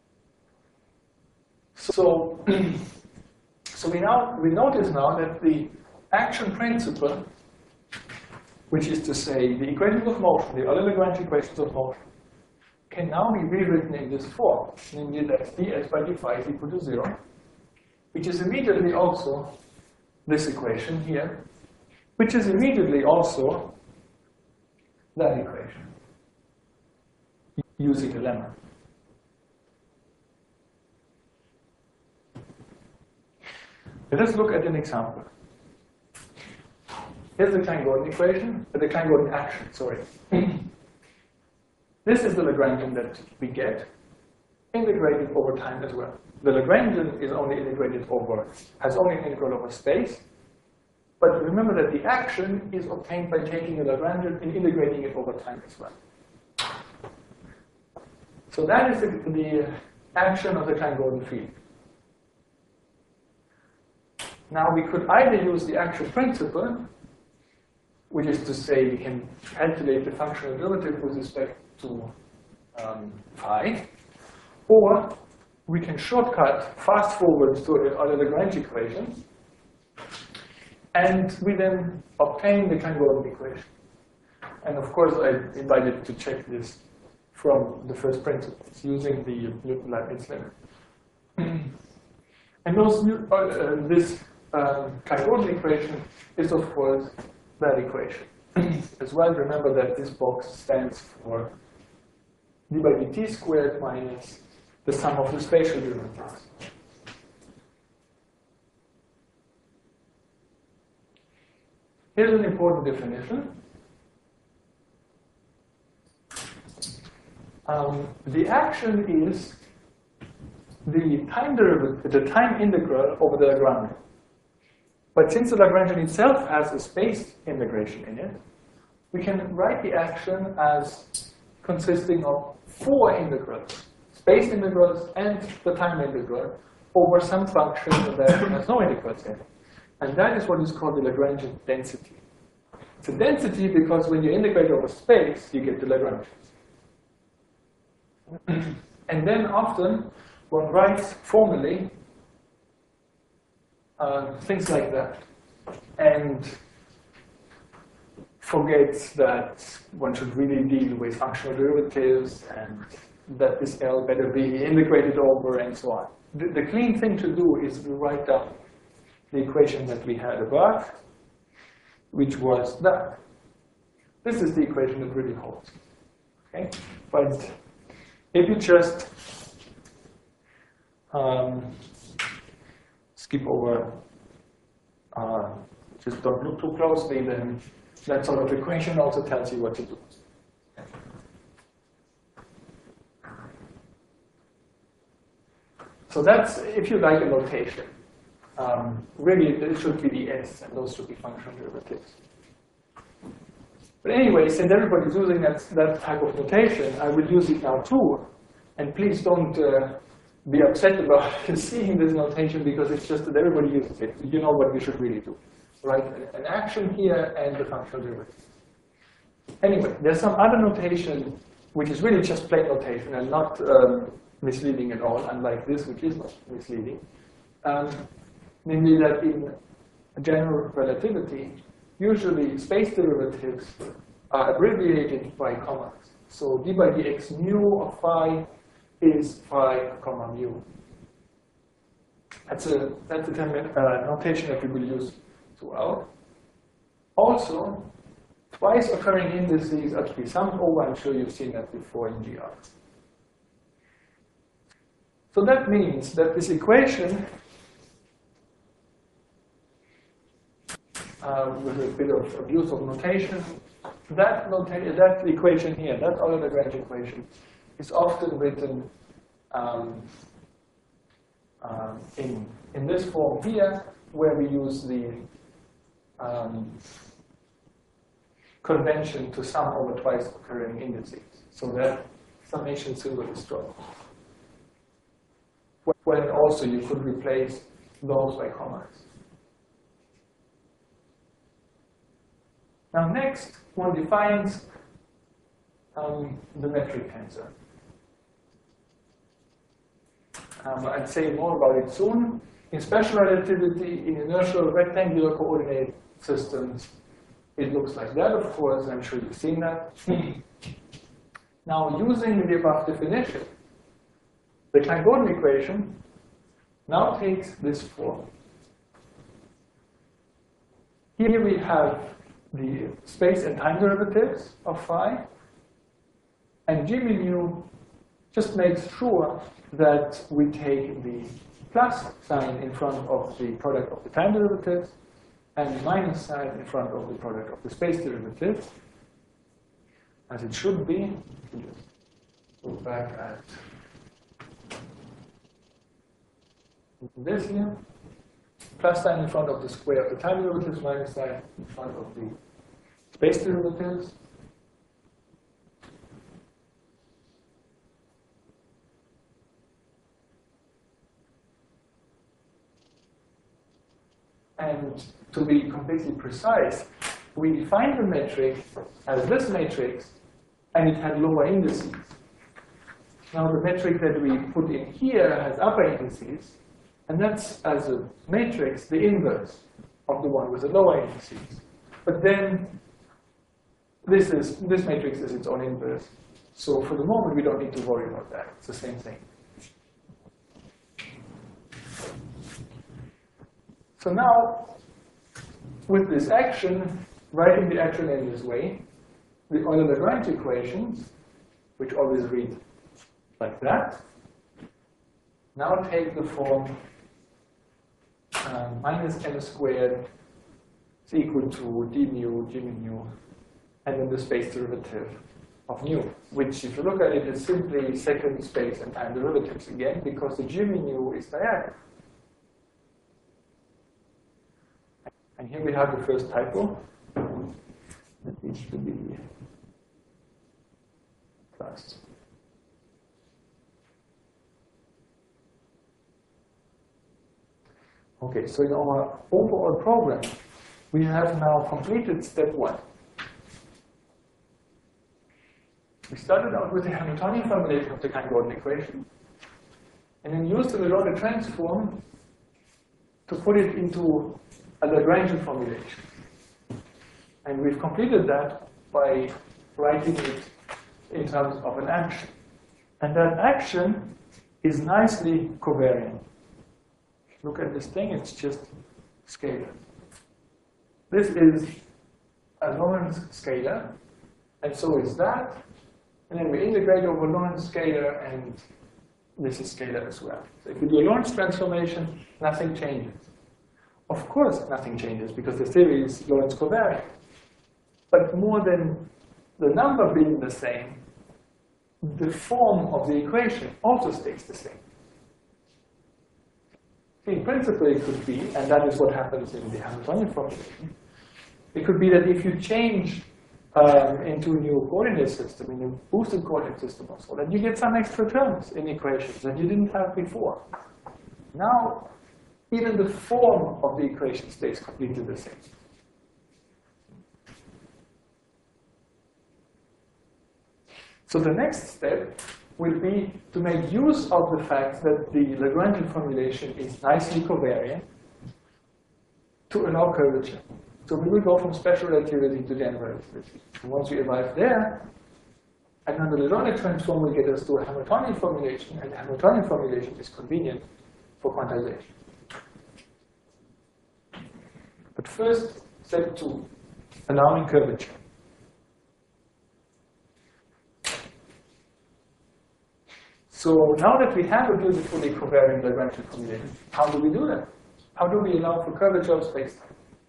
So, so we notice now that the action principle, which is to say the equations of motion, the Euler-Lagrange equations of motion, can now be rewritten in this form, namely that ds by d phi is equal to 0, which is immediately also this equation here, which is immediately also that equation, using the lemma. Let us look at an example. Here's the Klein-Gordon equation, the Klein-Gordon action, sorry. This is the Lagrangian that we get, integrated over time as well. The Lagrangian is only integrated over, has only an integral over space, but remember that the action is obtained by taking the Lagrangian and integrating it over time as well. So that is the action of the Klein-Gordon field. Now we could either use the action principle, which is to say we can calculate the functional derivative with respect to phi, or we can shortcut, fast forward to the Euler-Lagrange equation, and we then obtain the Klein-Gordon equation. And of course, I invited to check this from the first principles, using the Newton-Leibniz limit. And those, this Klein-Gordon equation is, of course, that equation. As well, remember that this box stands for d by dt squared minus the sum of the spatial derivatives. Here's an important definition. The action is the time derivative, the time integral over the Lagrangian. But since the Lagrangian itself has a space integration in it, we can write the action as consisting of 4 integrals, space integrals and the time integral, over some function that has no integrals in it. And that is what is called the Lagrangian density. It's a density because when you integrate over space, you get the Lagrangians. And then often one writes formally things like that, and forgets that one should really deal with functional derivatives and that this L better be integrated over and so on. The clean thing to do is to write down the equation that we had above, which was that. This is the equation that really holds. Okay? But if you just skip over, just don't look too closely, then that sort of equation also tells you what to do. So that's, if you like, a notation. Really, it should be the S, and those should be functional derivatives. But anyway, since everybody's using that type of notation, I will use it now too. And please don't be upset about seeing this notation, because it's just that everybody uses it. You know what we should really do, right? An action here and the functional derivative. Anyway, there's some other notation which is really just plain notation and not misleading at all, unlike this, which is not misleading. Namely that in general relativity, usually space derivatives are abbreviated by commas. So d by dx mu of phi is phi comma mu. That's a notation that we will use throughout. Also, twice occurring indices are to be summed over. I'm sure you've seen that before in GR. So that means that this equation, with a bit of abuse of notation, that equation here, that Euler Lagrange equation, is often written in this form here, where we use the convention to sum over twice occurring indices, so that summation symbol is strong. When also you could replace those by commas. Now next, one defines the metric tensor. I'd say more about it soon. In special relativity, in inertial rectangular coordinate systems, it looks like that, of course. I'm sure you've seen that. Now, using the above definition, the Klein-Gordon equation now takes this form. Here we have the space and time derivatives of phi, and G mu just makes sure that we take the plus sign in front of the product of the time derivatives and the minus sign in front of the product of the space derivatives, as it should be. Just look back at this here. Plus sign in front of the square of the time derivatives, minus sign in front of the space derivatives. And to be completely precise, we define the metric as this matrix, and it had lower indices. Now the metric that we put in here has upper indices, and that's, as a matrix, the inverse of the one with the lower indices. But then this matrix is its own inverse. So for the moment, we don't need to worry about that. It's the same thing. So now, with this action, writing the action in this way, the Euler Lagrange equations, which always read like that, now take the form minus n squared is equal to d mu, g mu, and then the space derivative of mu, which, if you look at it, is simply second space and time derivatives again, because the g mu is diagonal. And here we have the first typo. That needs to be plus. Okay, so in our overall program, we have now completed step 1. We started out with the Hamiltonian formulation of the Klein-Gordon equation, and then used the Lagrange transform to put it into a Lagrangian formulation. And we've completed that by writing it in terms of an action. And that action is nicely covariant. Look at this thing, it's just scalar. This is a Lorentz scalar, and so is that. And then we integrate over Lorentz scalar, and this is scalar as well. So if we do a Lorentz transformation, nothing changes. Of course, nothing changes because the theory is Lorentz covariant. But more than the number being the same, the form of the equation also stays the same. In principle, it could be, and that is what happens in the Hamiltonian formulation, it could be that if you change into a new coordinate system, in a boosted coordinate system or so, that you get some extra terms in equations that you didn't have before. Now, even the form of the equation stays completely the same. So the next step will be to make use of the fact that the Lagrangian formulation is nicely covariant to allow curvature. So we will go from special relativity to general relativity. And once we arrive there, and then the Lagrange transform will get us to a Hamiltonian formulation, and the Hamiltonian formulation is convenient for quantization. But first, step 2, allowing curvature. So now that we have a beautifully covariant Lagrangian formulation, how do we do that? How do we allow for curvature of spacetime?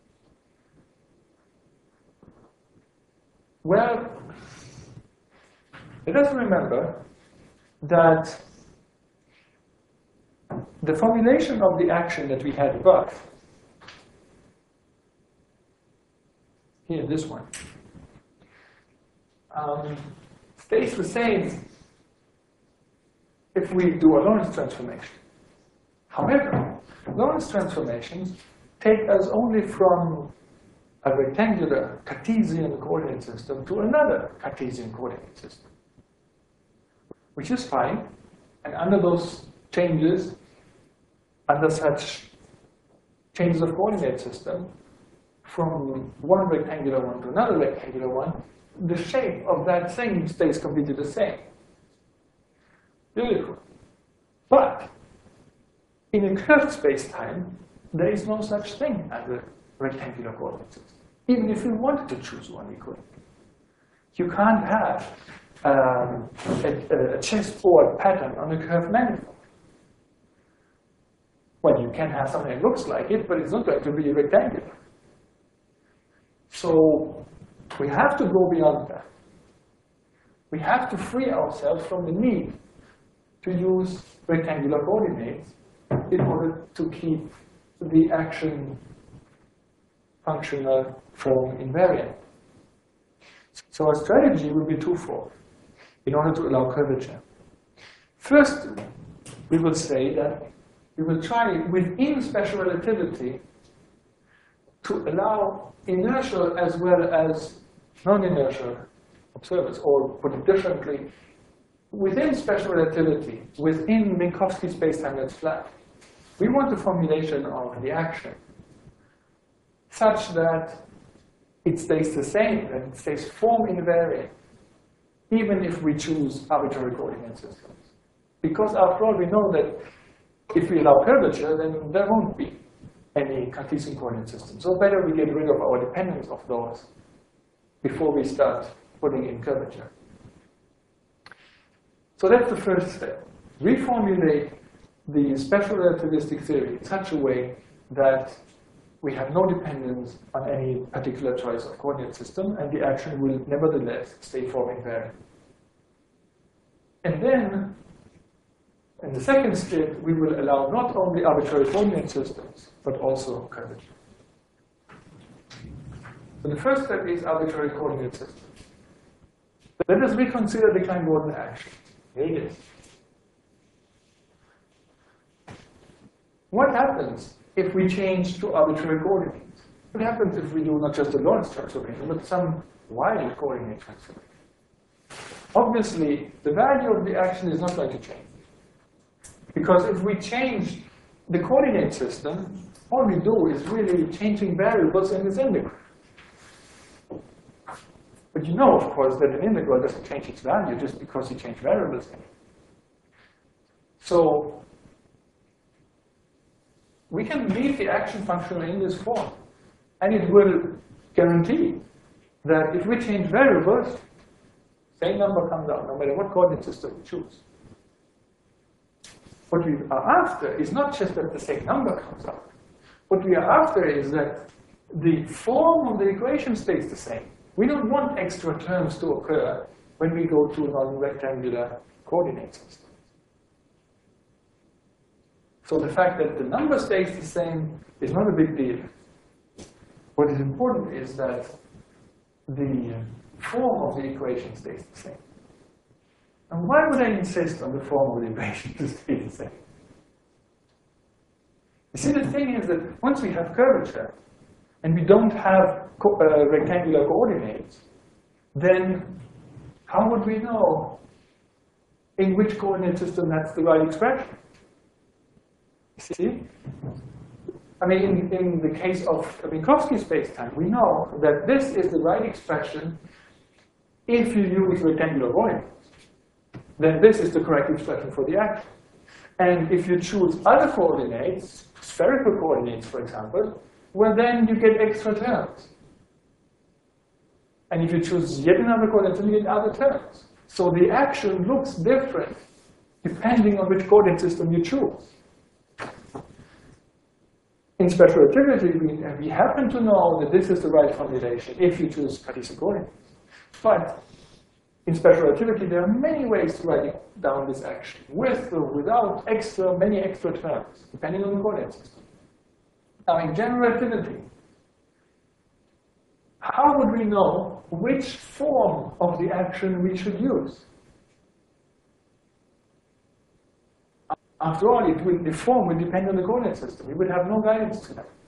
Well, let us remember that the formulation of the action that we had above, here, this one, stays the same if we do a Lorentz transformation. However, Lorentz transformations take us only from a rectangular Cartesian coordinate system to another Cartesian coordinate system, which is fine. And under those changes, under such changes of coordinate system, from one rectangular one to another rectangular one, the shape of that thing stays completely the same. Beautiful. But in a curved space-time, there is no such thing as a rectangular coordinate system. Even if you wanted to choose one, you couldn't. You can't have a chessboard pattern on a curved manifold. Well, you can have something that looks like it, but it's not going to be rectangular. So we have to go beyond that. We have to free ourselves from the need to use rectangular coordinates in order to keep the action functional form invariant. So our strategy will be twofold in order to allow curvature. First, we will say that we will try within special relativity to allow inertial as well as non-inertial observers, or put it differently, within special relativity, within Minkowski spacetime that's flat, we want a formulation of the action such that it stays the same, and it stays form invariant, even if we choose arbitrary coordinate systems. Because after all, we know that if we allow curvature, then there won't be any Cartesian coordinate system. So better we get rid of our dependence of those before we start putting in curvature. So that's the first step. Reformulate the special relativistic theory in such a way that we have no dependence on any particular choice of coordinate system, and the action will nevertheless stay forming there. And then, in the second step, we will allow not only arbitrary coordinate systems, but also curvature. So the first step is arbitrary coordinate systems. Let us reconsider the Klein-Gordon action. Here it is. What happens if we change to arbitrary coordinates? What happens if we do not just a Lorentz transformation, but some wild coordinate transformation? Obviously, the value of the action is not going to change. Because if we change the coordinate system, all we do is really changing variables in this integral. But you know, of course, that an integral doesn't change its value just because you change variables in it. So we can leave the action function in this form, and it will guarantee that if we change variables, same number comes out, no matter what coordinate system we choose. What we are after is not just that the same number comes out. What we are after is that the form of the equation stays the same. We don't want extra terms to occur when we go to non-rectangular coordinate systems. So the fact that the number stays the same is not a big deal. What is important is that the form of the equation stays the same. And why would I insist on the form of the equation to stay the same? You see, the thing is that once we have curvature, and we don't have rectangular coordinates, then how would we know in which coordinate system that's the right expression? See? I mean, in the case of Minkowski spacetime, we know that this is the right expression if you use rectangular coordinates. Then this is the correct expression for the action. And if you choose other coordinates, spherical coordinates, for example, well, then you get extra terms. And if you choose yet another coordinate, then you get other terms. So the action looks different depending on which coordinate system you choose. In special relativity, we happen to know that this is the right formulation if you choose Cartesian coordinates. But in special relativity, there are many ways to write down this action, with or without many extra terms, depending on the coordinate system. Now, in general relativity, how would we know which form of the action we should use? After all, the form will depend on the coordinate system. We would have no guidance to that.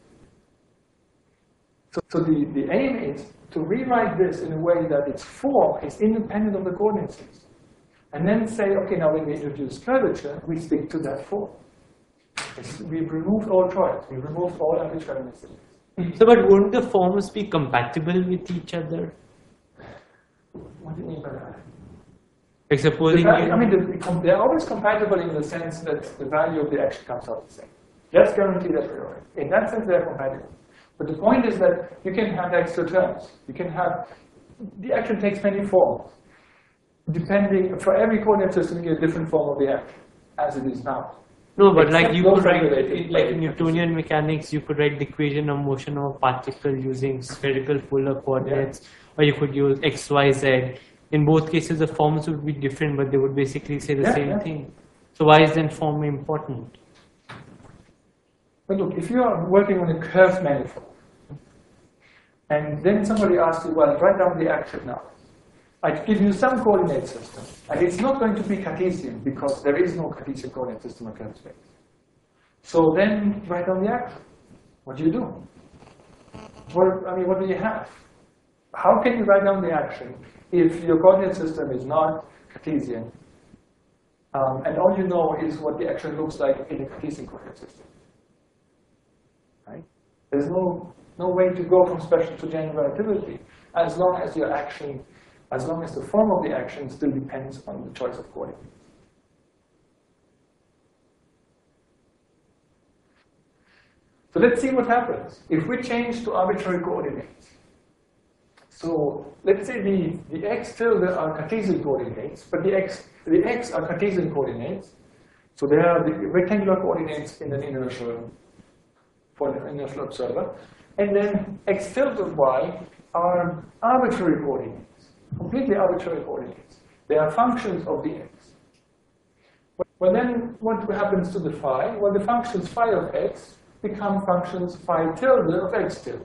So the aim is to rewrite this in a way that its form is independent of the coordinate system. And then say, okay, now when we introduce curvature, we stick to that form. We've removed all choice. We've removed all arbitrariness. So, but won't the forms be compatible with each other? What do you mean by that? Like supposing they're always compatible in the sense that the value of the action comes out the same. That's guaranteed a priori. In that sense, they're compatible. But the point is that you can have extra terms. You can have, the action takes many forms. Depending, for every coordinate system, you get a different form of the action, as it is now. No, but like you could write, regulated like in Newtonian mechanics, you could write the equation of motion of a particle using spherical polar coordinates, or you could use x, y, z. In both cases, the forms would be different, but they would basically say the same thing. So why is then form important? But look, if you are working on a curved manifold, and then somebody asks you, well, write down the action now. I give you some coordinate system, and it's not going to be Cartesian, because there is no Cartesian coordinate system in curved space. So then write down the action. What do you do? What do you have? How can you write down the action if your coordinate system is not Cartesian, and all you know is what the action looks like in a Cartesian coordinate system? Right? There's no way to go from special to general relativity as long as your action, as long as the form of the action still depends on the choice of coordinates. So let's see what happens if we change to arbitrary coordinates. So let's say the x tilde are Cartesian coordinates, but the x are Cartesian coordinates. So they are the rectangular coordinates in an inertial, for an inertial observer. And then x tilde y are arbitrary coordinates, completely arbitrary coordinates. They are functions of the x. Well, then what happens to the phi? Well, the functions phi of x become functions phi tilde of x tilde,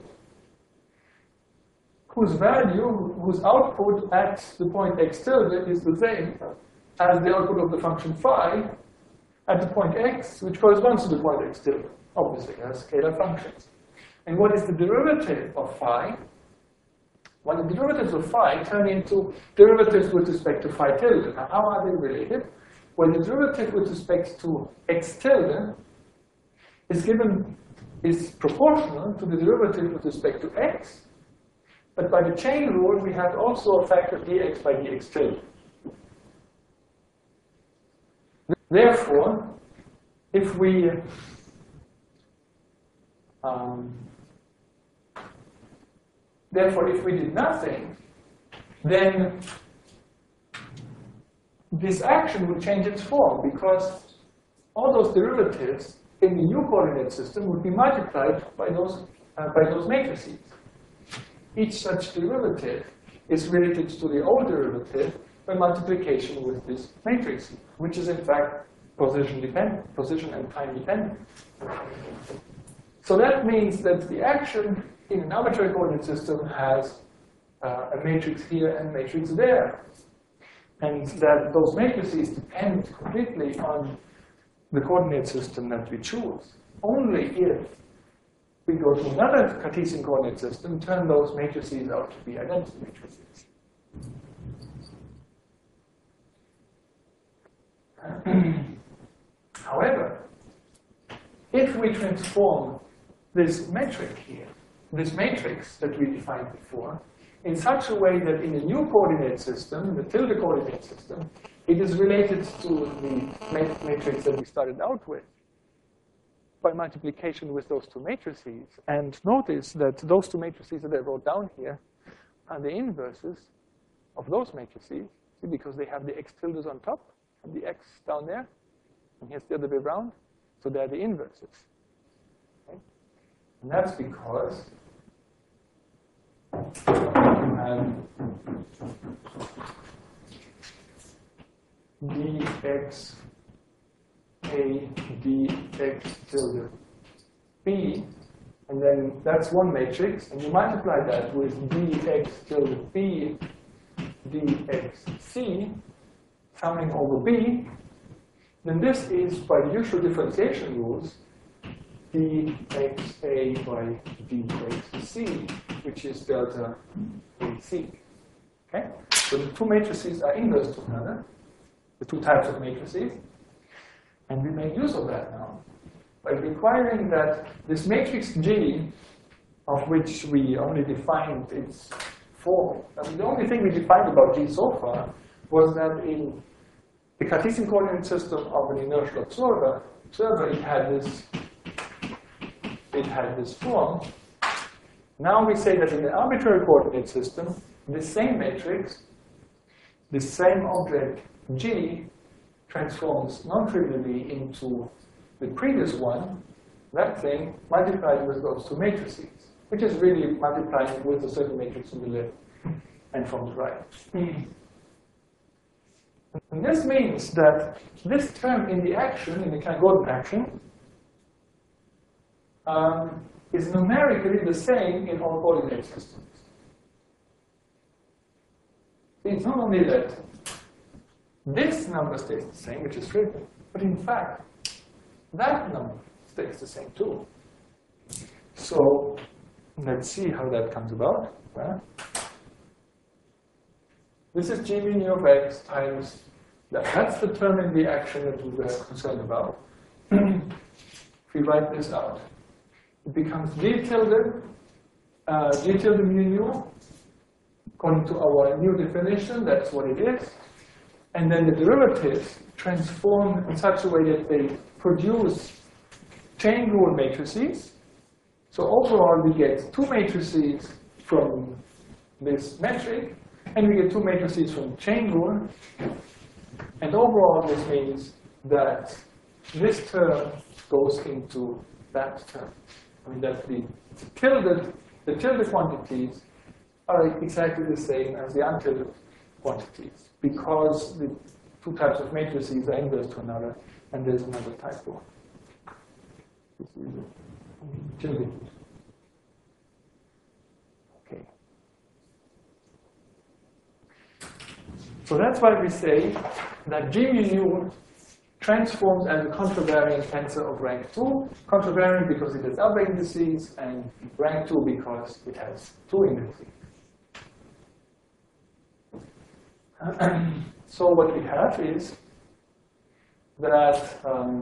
whose value, whose output at the point x tilde is the same as the output of the function phi at the point x, which corresponds to the point x tilde, obviously, as scalar functions. And what is the derivative of phi? Well, the derivatives of phi turn into derivatives with respect to phi tilde. Now, how are they related? Well, the derivative with respect to x tilde is proportional to the derivative with respect to x, but by the chain rule, we have also a factor dx by dx tilde. Therefore, if we did nothing, then this action would change its form, because all those derivatives in the new coordinate system would be multiplied by those matrices. Each such derivative is related to the old derivative by multiplication with this matrix, which is in fact position and time dependent. So that means that the action in an arbitrary coordinate system has a matrix here and a matrix there. And that those matrices depend completely on the coordinate system that we choose. Only if we go to another Cartesian coordinate system, turn those matrices out to be identity matrices. However, if we transform this metric here, this matrix that we defined before, in such a way that in a new coordinate system, the tilde coordinate system, it is related to the matrix that we started out with by multiplication with those two matrices. And notice that those two matrices that I wrote down here are the inverses of those matrices, see, because they have the x tildes on top and the x down there, and here's the other way around, so they're the inverses. Okay? And that's because you have dx a dx tilde b, and then that's one matrix, and you multiply that with dx tilde b dx c, summing over b, then this is, by the usual differentiation rules, dxa by dxc, which is delta ac. Okay? So the two matrices are inverse to one another, the two types of matrices, and we make use of that now by requiring that this matrix G, of which we only defined its form. I mean, the only thing we defined about G so far was that in the Cartesian coordinate system of an inertial observer, it had this form. Now we say that in the arbitrary coordinate system, this same matrix, this same object G, transforms non-trivially into the previous one, that thing, multiplied with those two matrices, which is really multiplying with a certain matrix on the left and from the right. And this means that this term in the action, in the Klein-Gordon action, is numerically the same in all coordinate systems. It's not only that this number stays the same, which is trivial, but in fact, that number stays the same too. So let's see how that comes about. Well, this is g mu of x times, that's the term in the action that we were concerned about. If we write this out, it becomes g tilde mu nu, according to our new definition, that's what it is. And then the derivatives transform in such a way that they produce chain rule matrices. So overall, we get two matrices from this metric, and we get two matrices from chain rule. And overall, this means that this term goes into that term. I mean that the tilde quantities are exactly the same as the untilde quantities, because the two types of matrices are inverse to another, and there's another type one. This is tilde. Okay. So that's why we say that G mu nu transforms as a contravariant tensor of rank 2. Contravariant because it has other indices, and rank 2 because it has two indices. So what we have is that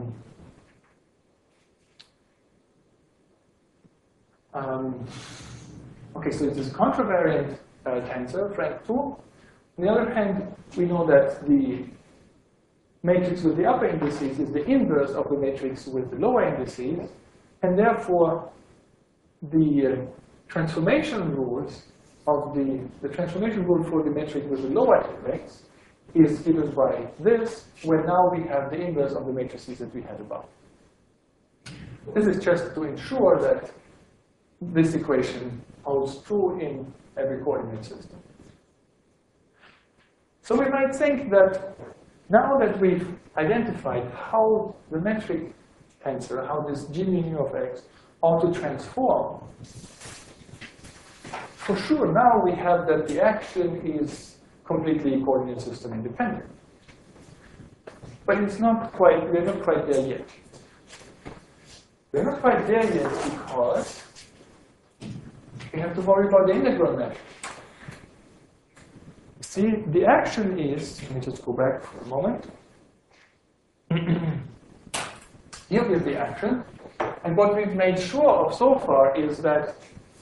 okay, so it is a contravariant tensor of rank 2. On the other hand, we know that the matrix with the upper indices is the inverse of the matrix with the lower indices, and therefore the transformation rules of the transformation rule for the metric with the lower index is given by this, where now we have the inverse of the matrices that we had above. This is just to ensure that this equation holds true in every coordinate system. So we might think that now that we've identified how the metric tensor, how this G mu nu of x ought to transform, for sure now we have that the action is completely coordinate system independent. But it's not quite, we're not quite there yet. We're not quite there yet because we have to worry about the integral measure. See, the action is, let me just go back for a moment. Here we have the action, and what we've made sure of so far is that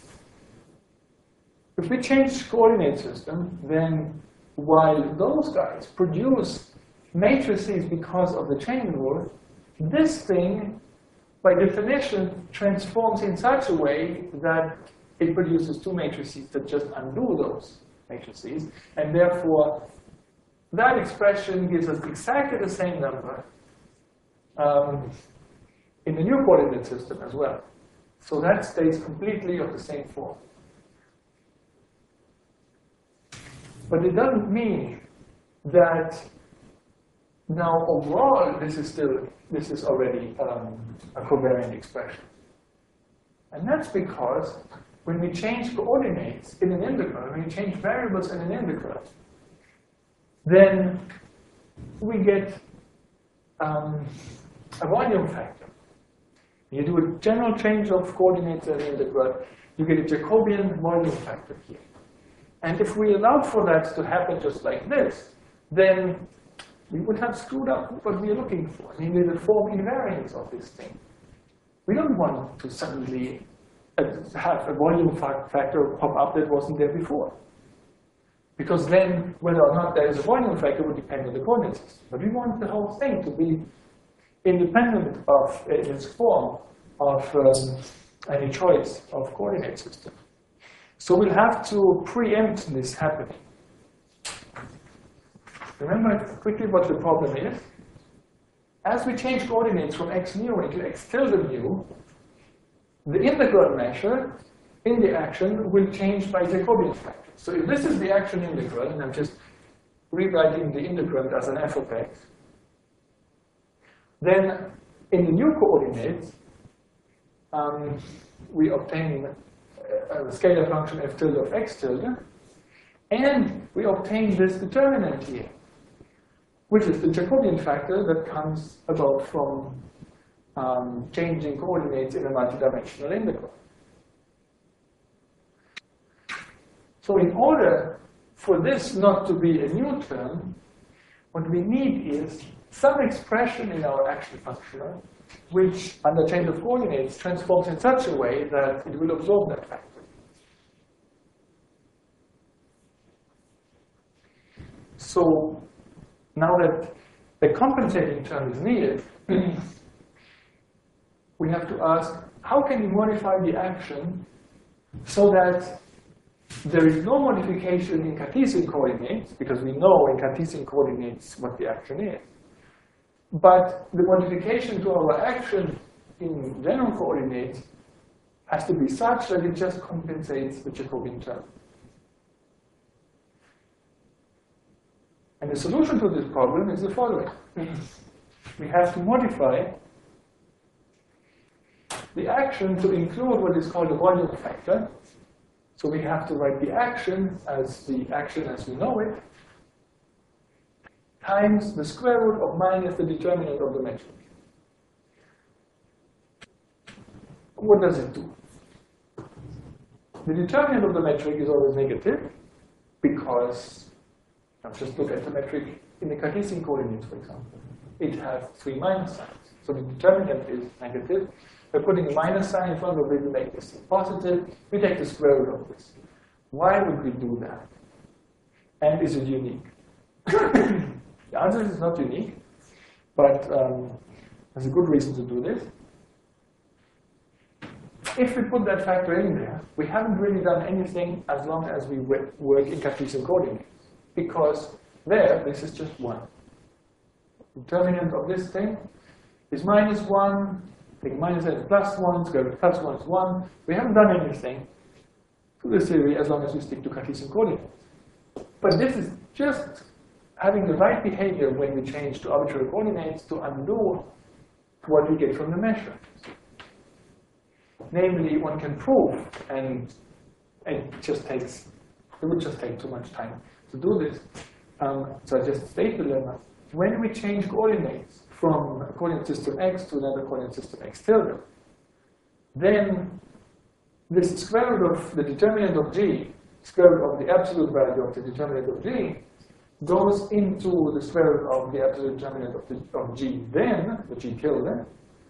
if we change coordinate system, then while those guys produce matrices because of the chain rule, this thing, by definition, transforms in such a way that it produces two matrices that just undo those matrices, and therefore that expression gives us exactly the same number in the new coordinate system as well. So that stays completely of the same form. But it doesn't mean that now overall this is already a covariant expression. And that's because when we change coordinates in an integral, when we change variables in an integral, then we get a volume factor. You do a general change of coordinates in an integral, you get a Jacobian volume factor here. And if we allowed for that to happen just like this, then we would have screwed up what we are looking for, namely the form invariance of this thing. We don't want to suddenly have a volume factor pop up that wasn't there before. Because then, whether or not there is a volume factor would depend on the coordinate system. But we want the whole thing to be independent of its form of any choice of coordinate system. So we'll have to preempt this happening. Remember quickly what the problem is. As we change coordinates from x mu into x tilde mu, the integral measure in the action will change by Jacobian factor. So if this is the action integral, and I'm just rewriting the integrand as an f of x, then in the new coordinates, we obtain a scalar function f tilde of x tilde, and we obtain this determinant here, which is the Jacobian factor that comes about from changing coordinates in a multidimensional integral. So in order for this not to be a new term, what we need is some expression in our action functional which, under change of coordinates, transforms in such a way that it will absorb that factor. So now that a compensating term is needed, we have to ask, how can we modify the action so that there is no modification in Cartesian coordinates, because we know in Cartesian coordinates what the action is. But the modification to our action in general coordinates has to be such that it just compensates the Jacobian term. And the solution to this problem is the following. We have to modify the action to include what is called a volume factor. So we have to write the action as we know it, times the square root of minus the determinant of the metric. What does it do? The determinant of the metric is always negative because, now just look at the metric in the Cartesian coordinates, for example. It has 3 minus signs. So the determinant is negative. By putting a minus sign in front of it, we make this positive. We take the square root of this. Why would we do that? And is it unique? The answer is not unique, but there's a good reason to do this. If we put that factor in there, we haven't really done anything as long as we work in Cartesian coordinates, because there, this is just 1. The determinant of this thing is minus 1, take minus is plus 1, square root plus 1 is 1. We haven't done anything to this theory as long as we stick to Cartesian coordinates. But this is just having the right behavior when we change to arbitrary coordinates to undo what we get from the measure. Namely, one can prove, and it would just take too much time to do this. So I just state the lemma. When we change coordinates from a coordinate system x to another coordinate system x tilde, then this square root of the determinant of g, square root of the absolute value of the determinant of g, goes into the square root of the absolute determinant of g then, the g tilde,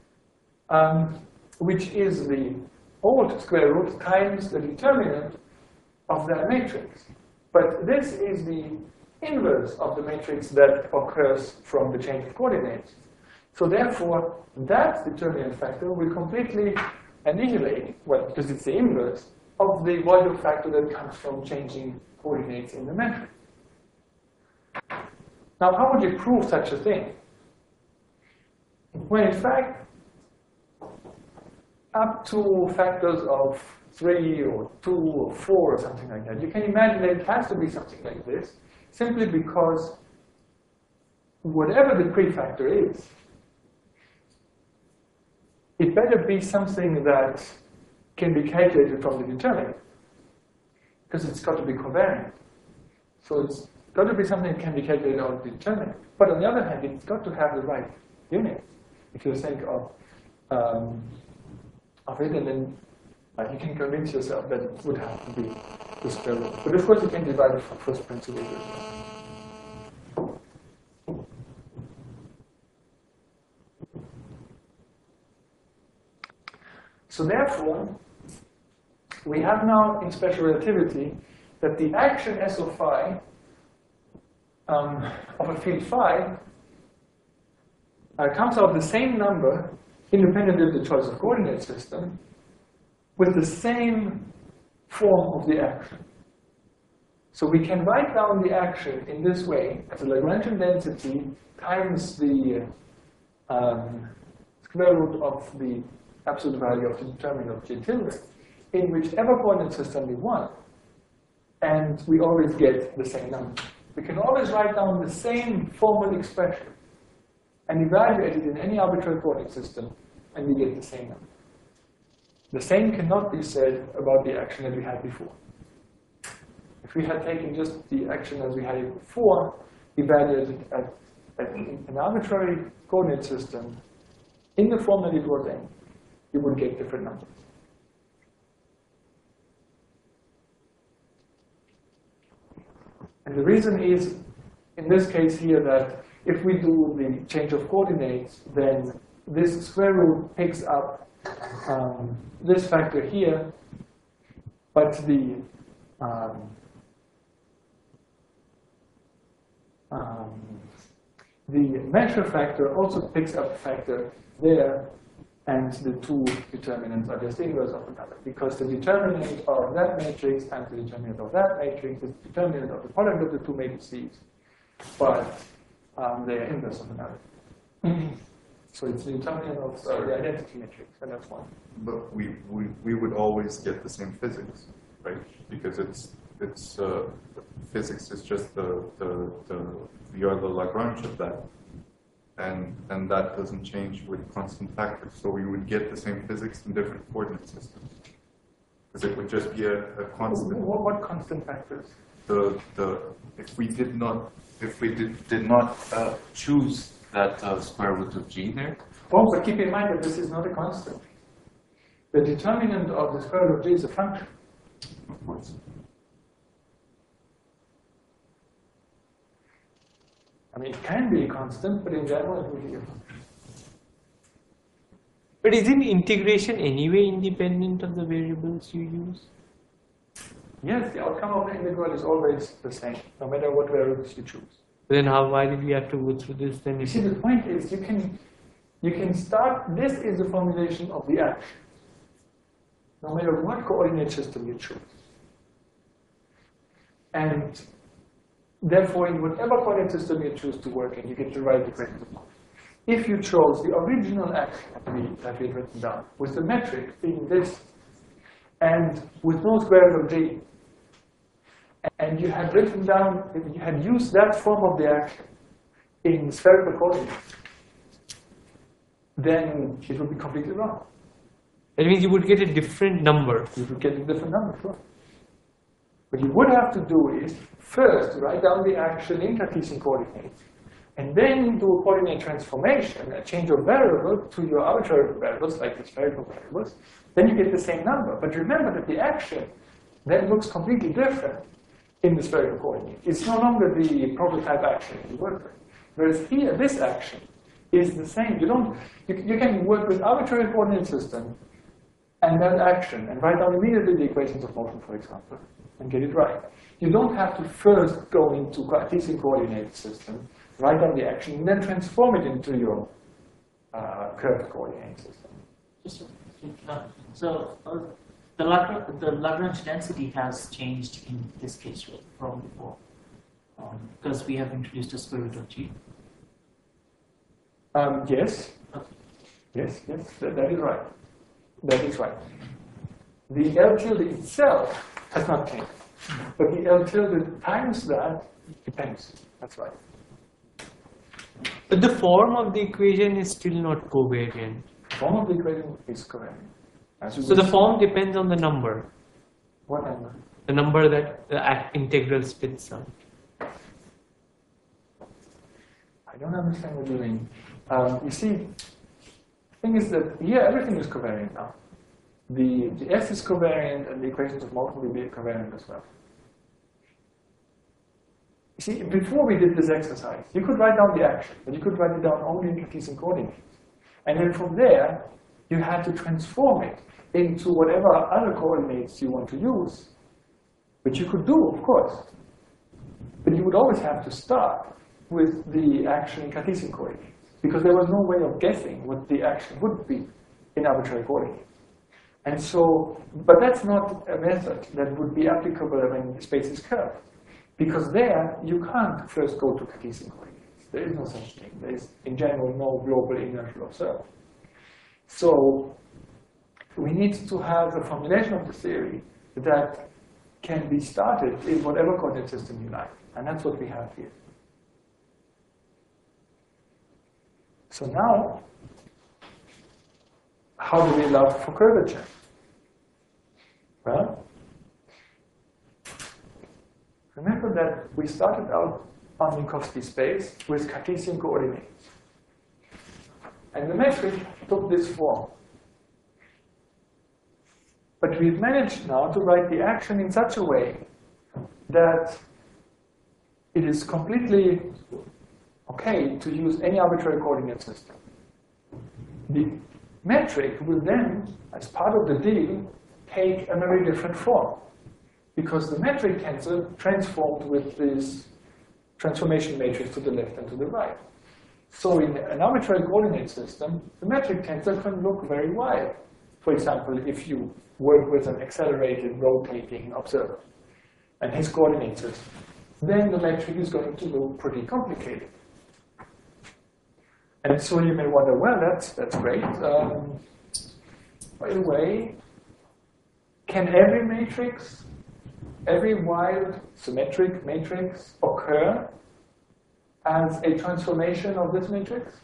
which is the old square root times the determinant of that matrix. But this is the inverse of the matrix that occurs from the change of coordinates. So therefore, that determinant factor will completely annihilate, well, because it's the inverse of the volume factor that comes from changing coordinates in the metric. Now, how would you prove such a thing? Well, in fact, up to factors of 3 or 2 or 4 or something like that. You can imagine that it has to be something like this, simply because whatever the prefactor is, it better be something that can be calculated from the determinant, because it's got to be covariant. So it's got to be something that can be calculated out of the determinant. But on the other hand, it's got to have the right units. If you think of it, and then you can convince yourself that it would have to be the square root. But of course, you can divide it from first principle. So therefore, we have now in special relativity that the action S of phi of a field phi comes out the same number independently of the choice of coordinate system with the same form of the action. So we can write down the action in this way as a Lagrangian density times the square root of the absolute value of the determinant of J tilde in whichever coordinate system we want. And we always get the same number. We can always write down the same formal expression and evaluate it in any arbitrary coordinate system, and we get the same number. The same cannot be said about the action that we had before. If we had taken just the action as we had it before, evaluated at an arbitrary coordinate system in the form that it was in, you would get different numbers. And the reason is, in this case here, that if we do the change of coordinates, then this square root picks up this factor here, but the measure factor also picks up a factor there, and the two determinants are just inverse of another, because the determinant of that matrix times the determinant of that matrix is the determinant of the product of the two matrices, but they are inverse of another. So it's the determinant of the identity matrix, and that's one. But we would always get the same physics, right? Because physics is just the other Lagrange of that, and that doesn't change with constant factors. So we would get the same physics in different coordinate systems, because it would just be a constant. What constant factors? If we did not choose that square root of g there. Oh, but keep in mind that this is not a constant. The determinant of the square root of g is a function. Of course. I mean, it can be a constant, but in general it will be a function. But isn't integration anyway independent of the variables you use? Yes, the outcome of the integral is always the same, no matter what variables you choose. Then why did we have to go through this then? You see, the point is you can start, this is the formulation of the action, no matter what coordinate system you choose. And therefore, in whatever coordinate system you choose to work in, you get the right equation of motion. If you chose the original action that we had written down, with the metric being this, and with no square root of g, and you had written down, you had used that form of the action in spherical coordinates, then it would be completely wrong. That means you would get a different number. You would get a different number, sure. What you would have to do is first write down the action in Cartesian coordinates, and then do a coordinate transformation, a change of variable to your arbitrary variables, like the spherical variables. Then you get the same number. But remember that the action then looks completely different in the spherical coordinate. It's no longer the prototype action you work with. Whereas here, this action is the same. You can work with arbitrary coordinate system and that action and write down immediately the equations of motion, for example, and get it right. You don't have to first go into Cartesian coordinate system, write down the action, and then transform it into your curved coordinate system. The Lagrange density has changed in this case from before, because we have introduced a square root of g. Yes. Okay. Yes, that is right. That is right. The L tilde itself has not changed, but the L tilde times that depends. That's right. But the form of the equation is still not covariant. The form of the equation is correct. So the form depends on the number. What number? The number that the integral spits out. I don't understand what you mean. You see, the thing is that here everything is covariant now. The S is covariant, and the equations of motion will be covariant as well. You see, before we did this exercise, you could write down the action, but you could write it down only in Cartesian coordinates. And then from there, you had to transform it into whatever other coordinates you want to use, which you could do, of course. But you would always have to start with the action in Cartesian coordinates, because there was no way of guessing what the action would be in arbitrary coordinates. And so, but that's not a method that would be applicable when space is curved, because there you can't first go to Cartesian coordinates. There is no such thing. There is, in general, no global inertial observer. So we need to have a formulation of the theory that can be started in whatever coordinate system you like. And that's what we have here. So now, how do we allow for curvature? Well, remember that we started out on Minkowski space with Cartesian coordinates. And the metric took this form. But we've managed now to write the action in such a way that it is completely okay to use any arbitrary coordinate system. The metric will then, as part of the deal, take a very different form, because the metric tensor transformed with this transformation matrix to the left and to the right. So in an arbitrary coordinate system, the metric tensor can look very wide. For example, if you work with an accelerated rotating observer and his coordinate system, then the metric is going to look pretty complicated. And so you may wonder, well, that's great. By the way, can every matrix, every wild symmetric matrix occur as a transformation of this matrix?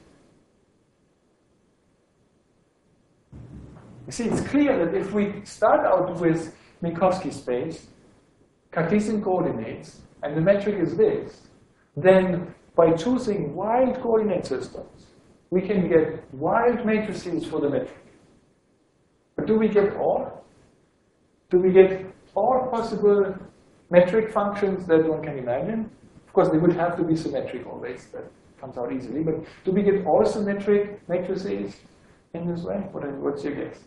You see, it's clear that if we start out with Minkowski space, Cartesian coordinates, and the metric is this, then by choosing wild coordinate systems, we can get wild matrices for the metric. But do we get all? Do we get all possible metric functions that one can imagine? Of course, they would have to be symmetric always. That comes out easily. But do we get all symmetric matrices in this way? What's your guess?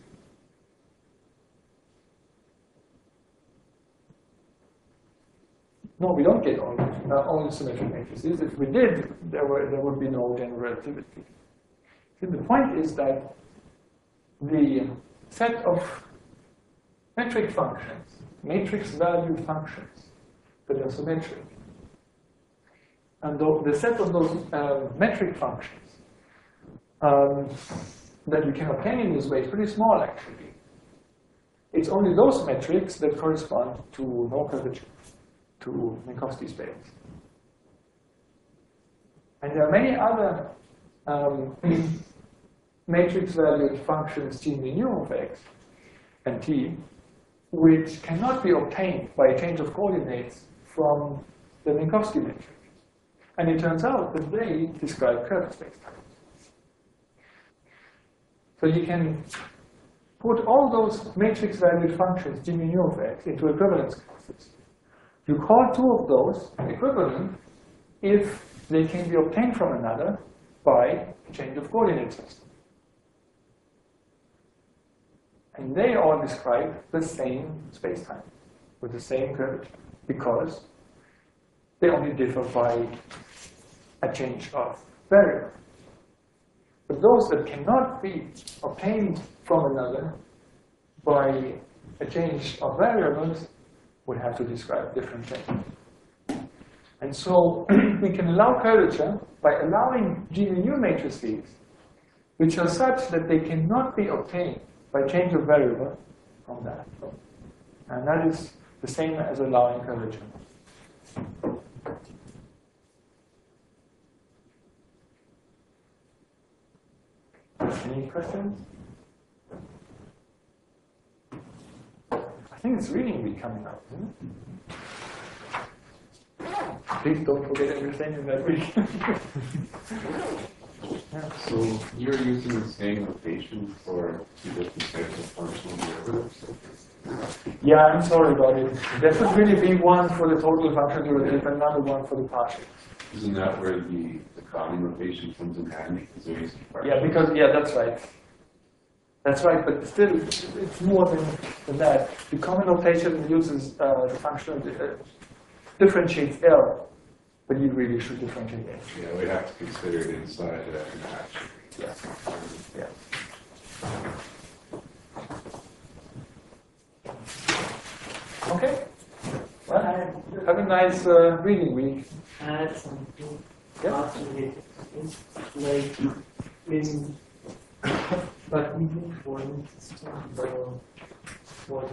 No, we don't get all symmetric matrices. If we did, there would be no general relativity. See, the point is that the set of metric functions, matrix-valued functions that are symmetric, and the set of those metric functions that we can obtain in this way is pretty small, actually. It's only those metrics that correspond to no curvature, to Minkowski space. And there are many other matrix-valued functions, G mu of x and t, which cannot be obtained by a change of coordinates from the Minkowski matrix. And it turns out that they describe curved spacetime. So you can put all those matrix-valued functions, G mu of x, into equivalence classes. You call two of those equivalent if they can be obtained from another by a change of coordinate system. And they all describe the same spacetime with the same curvature because they only differ by a change of variable. But those that cannot be obtained from another by a change of variables would have to describe different things. And so we can allow curvature by allowing G mu matrices which are such that they cannot be obtained by change of variable from that. And that is the same as allowing curvature. Any questions? I think it's reading week coming up, isn't it? Please don't forget everything in that week. So you're using the same notation for two different types of functional derivatives? Yeah, I'm sorry about it. There should really be one for the total functional derivative and another one for the partial. Isn't that where the common notation comes in handy? Yeah, that's right. That's right, but still, it's more than that. The common notation uses the functional differentiates L, but you really should differentiate L. Yeah, we have to consider it inside an action. Yeah. Yeah. Okay. Well, have a nice reading week. Add something. Yeah. Like in but even for instance,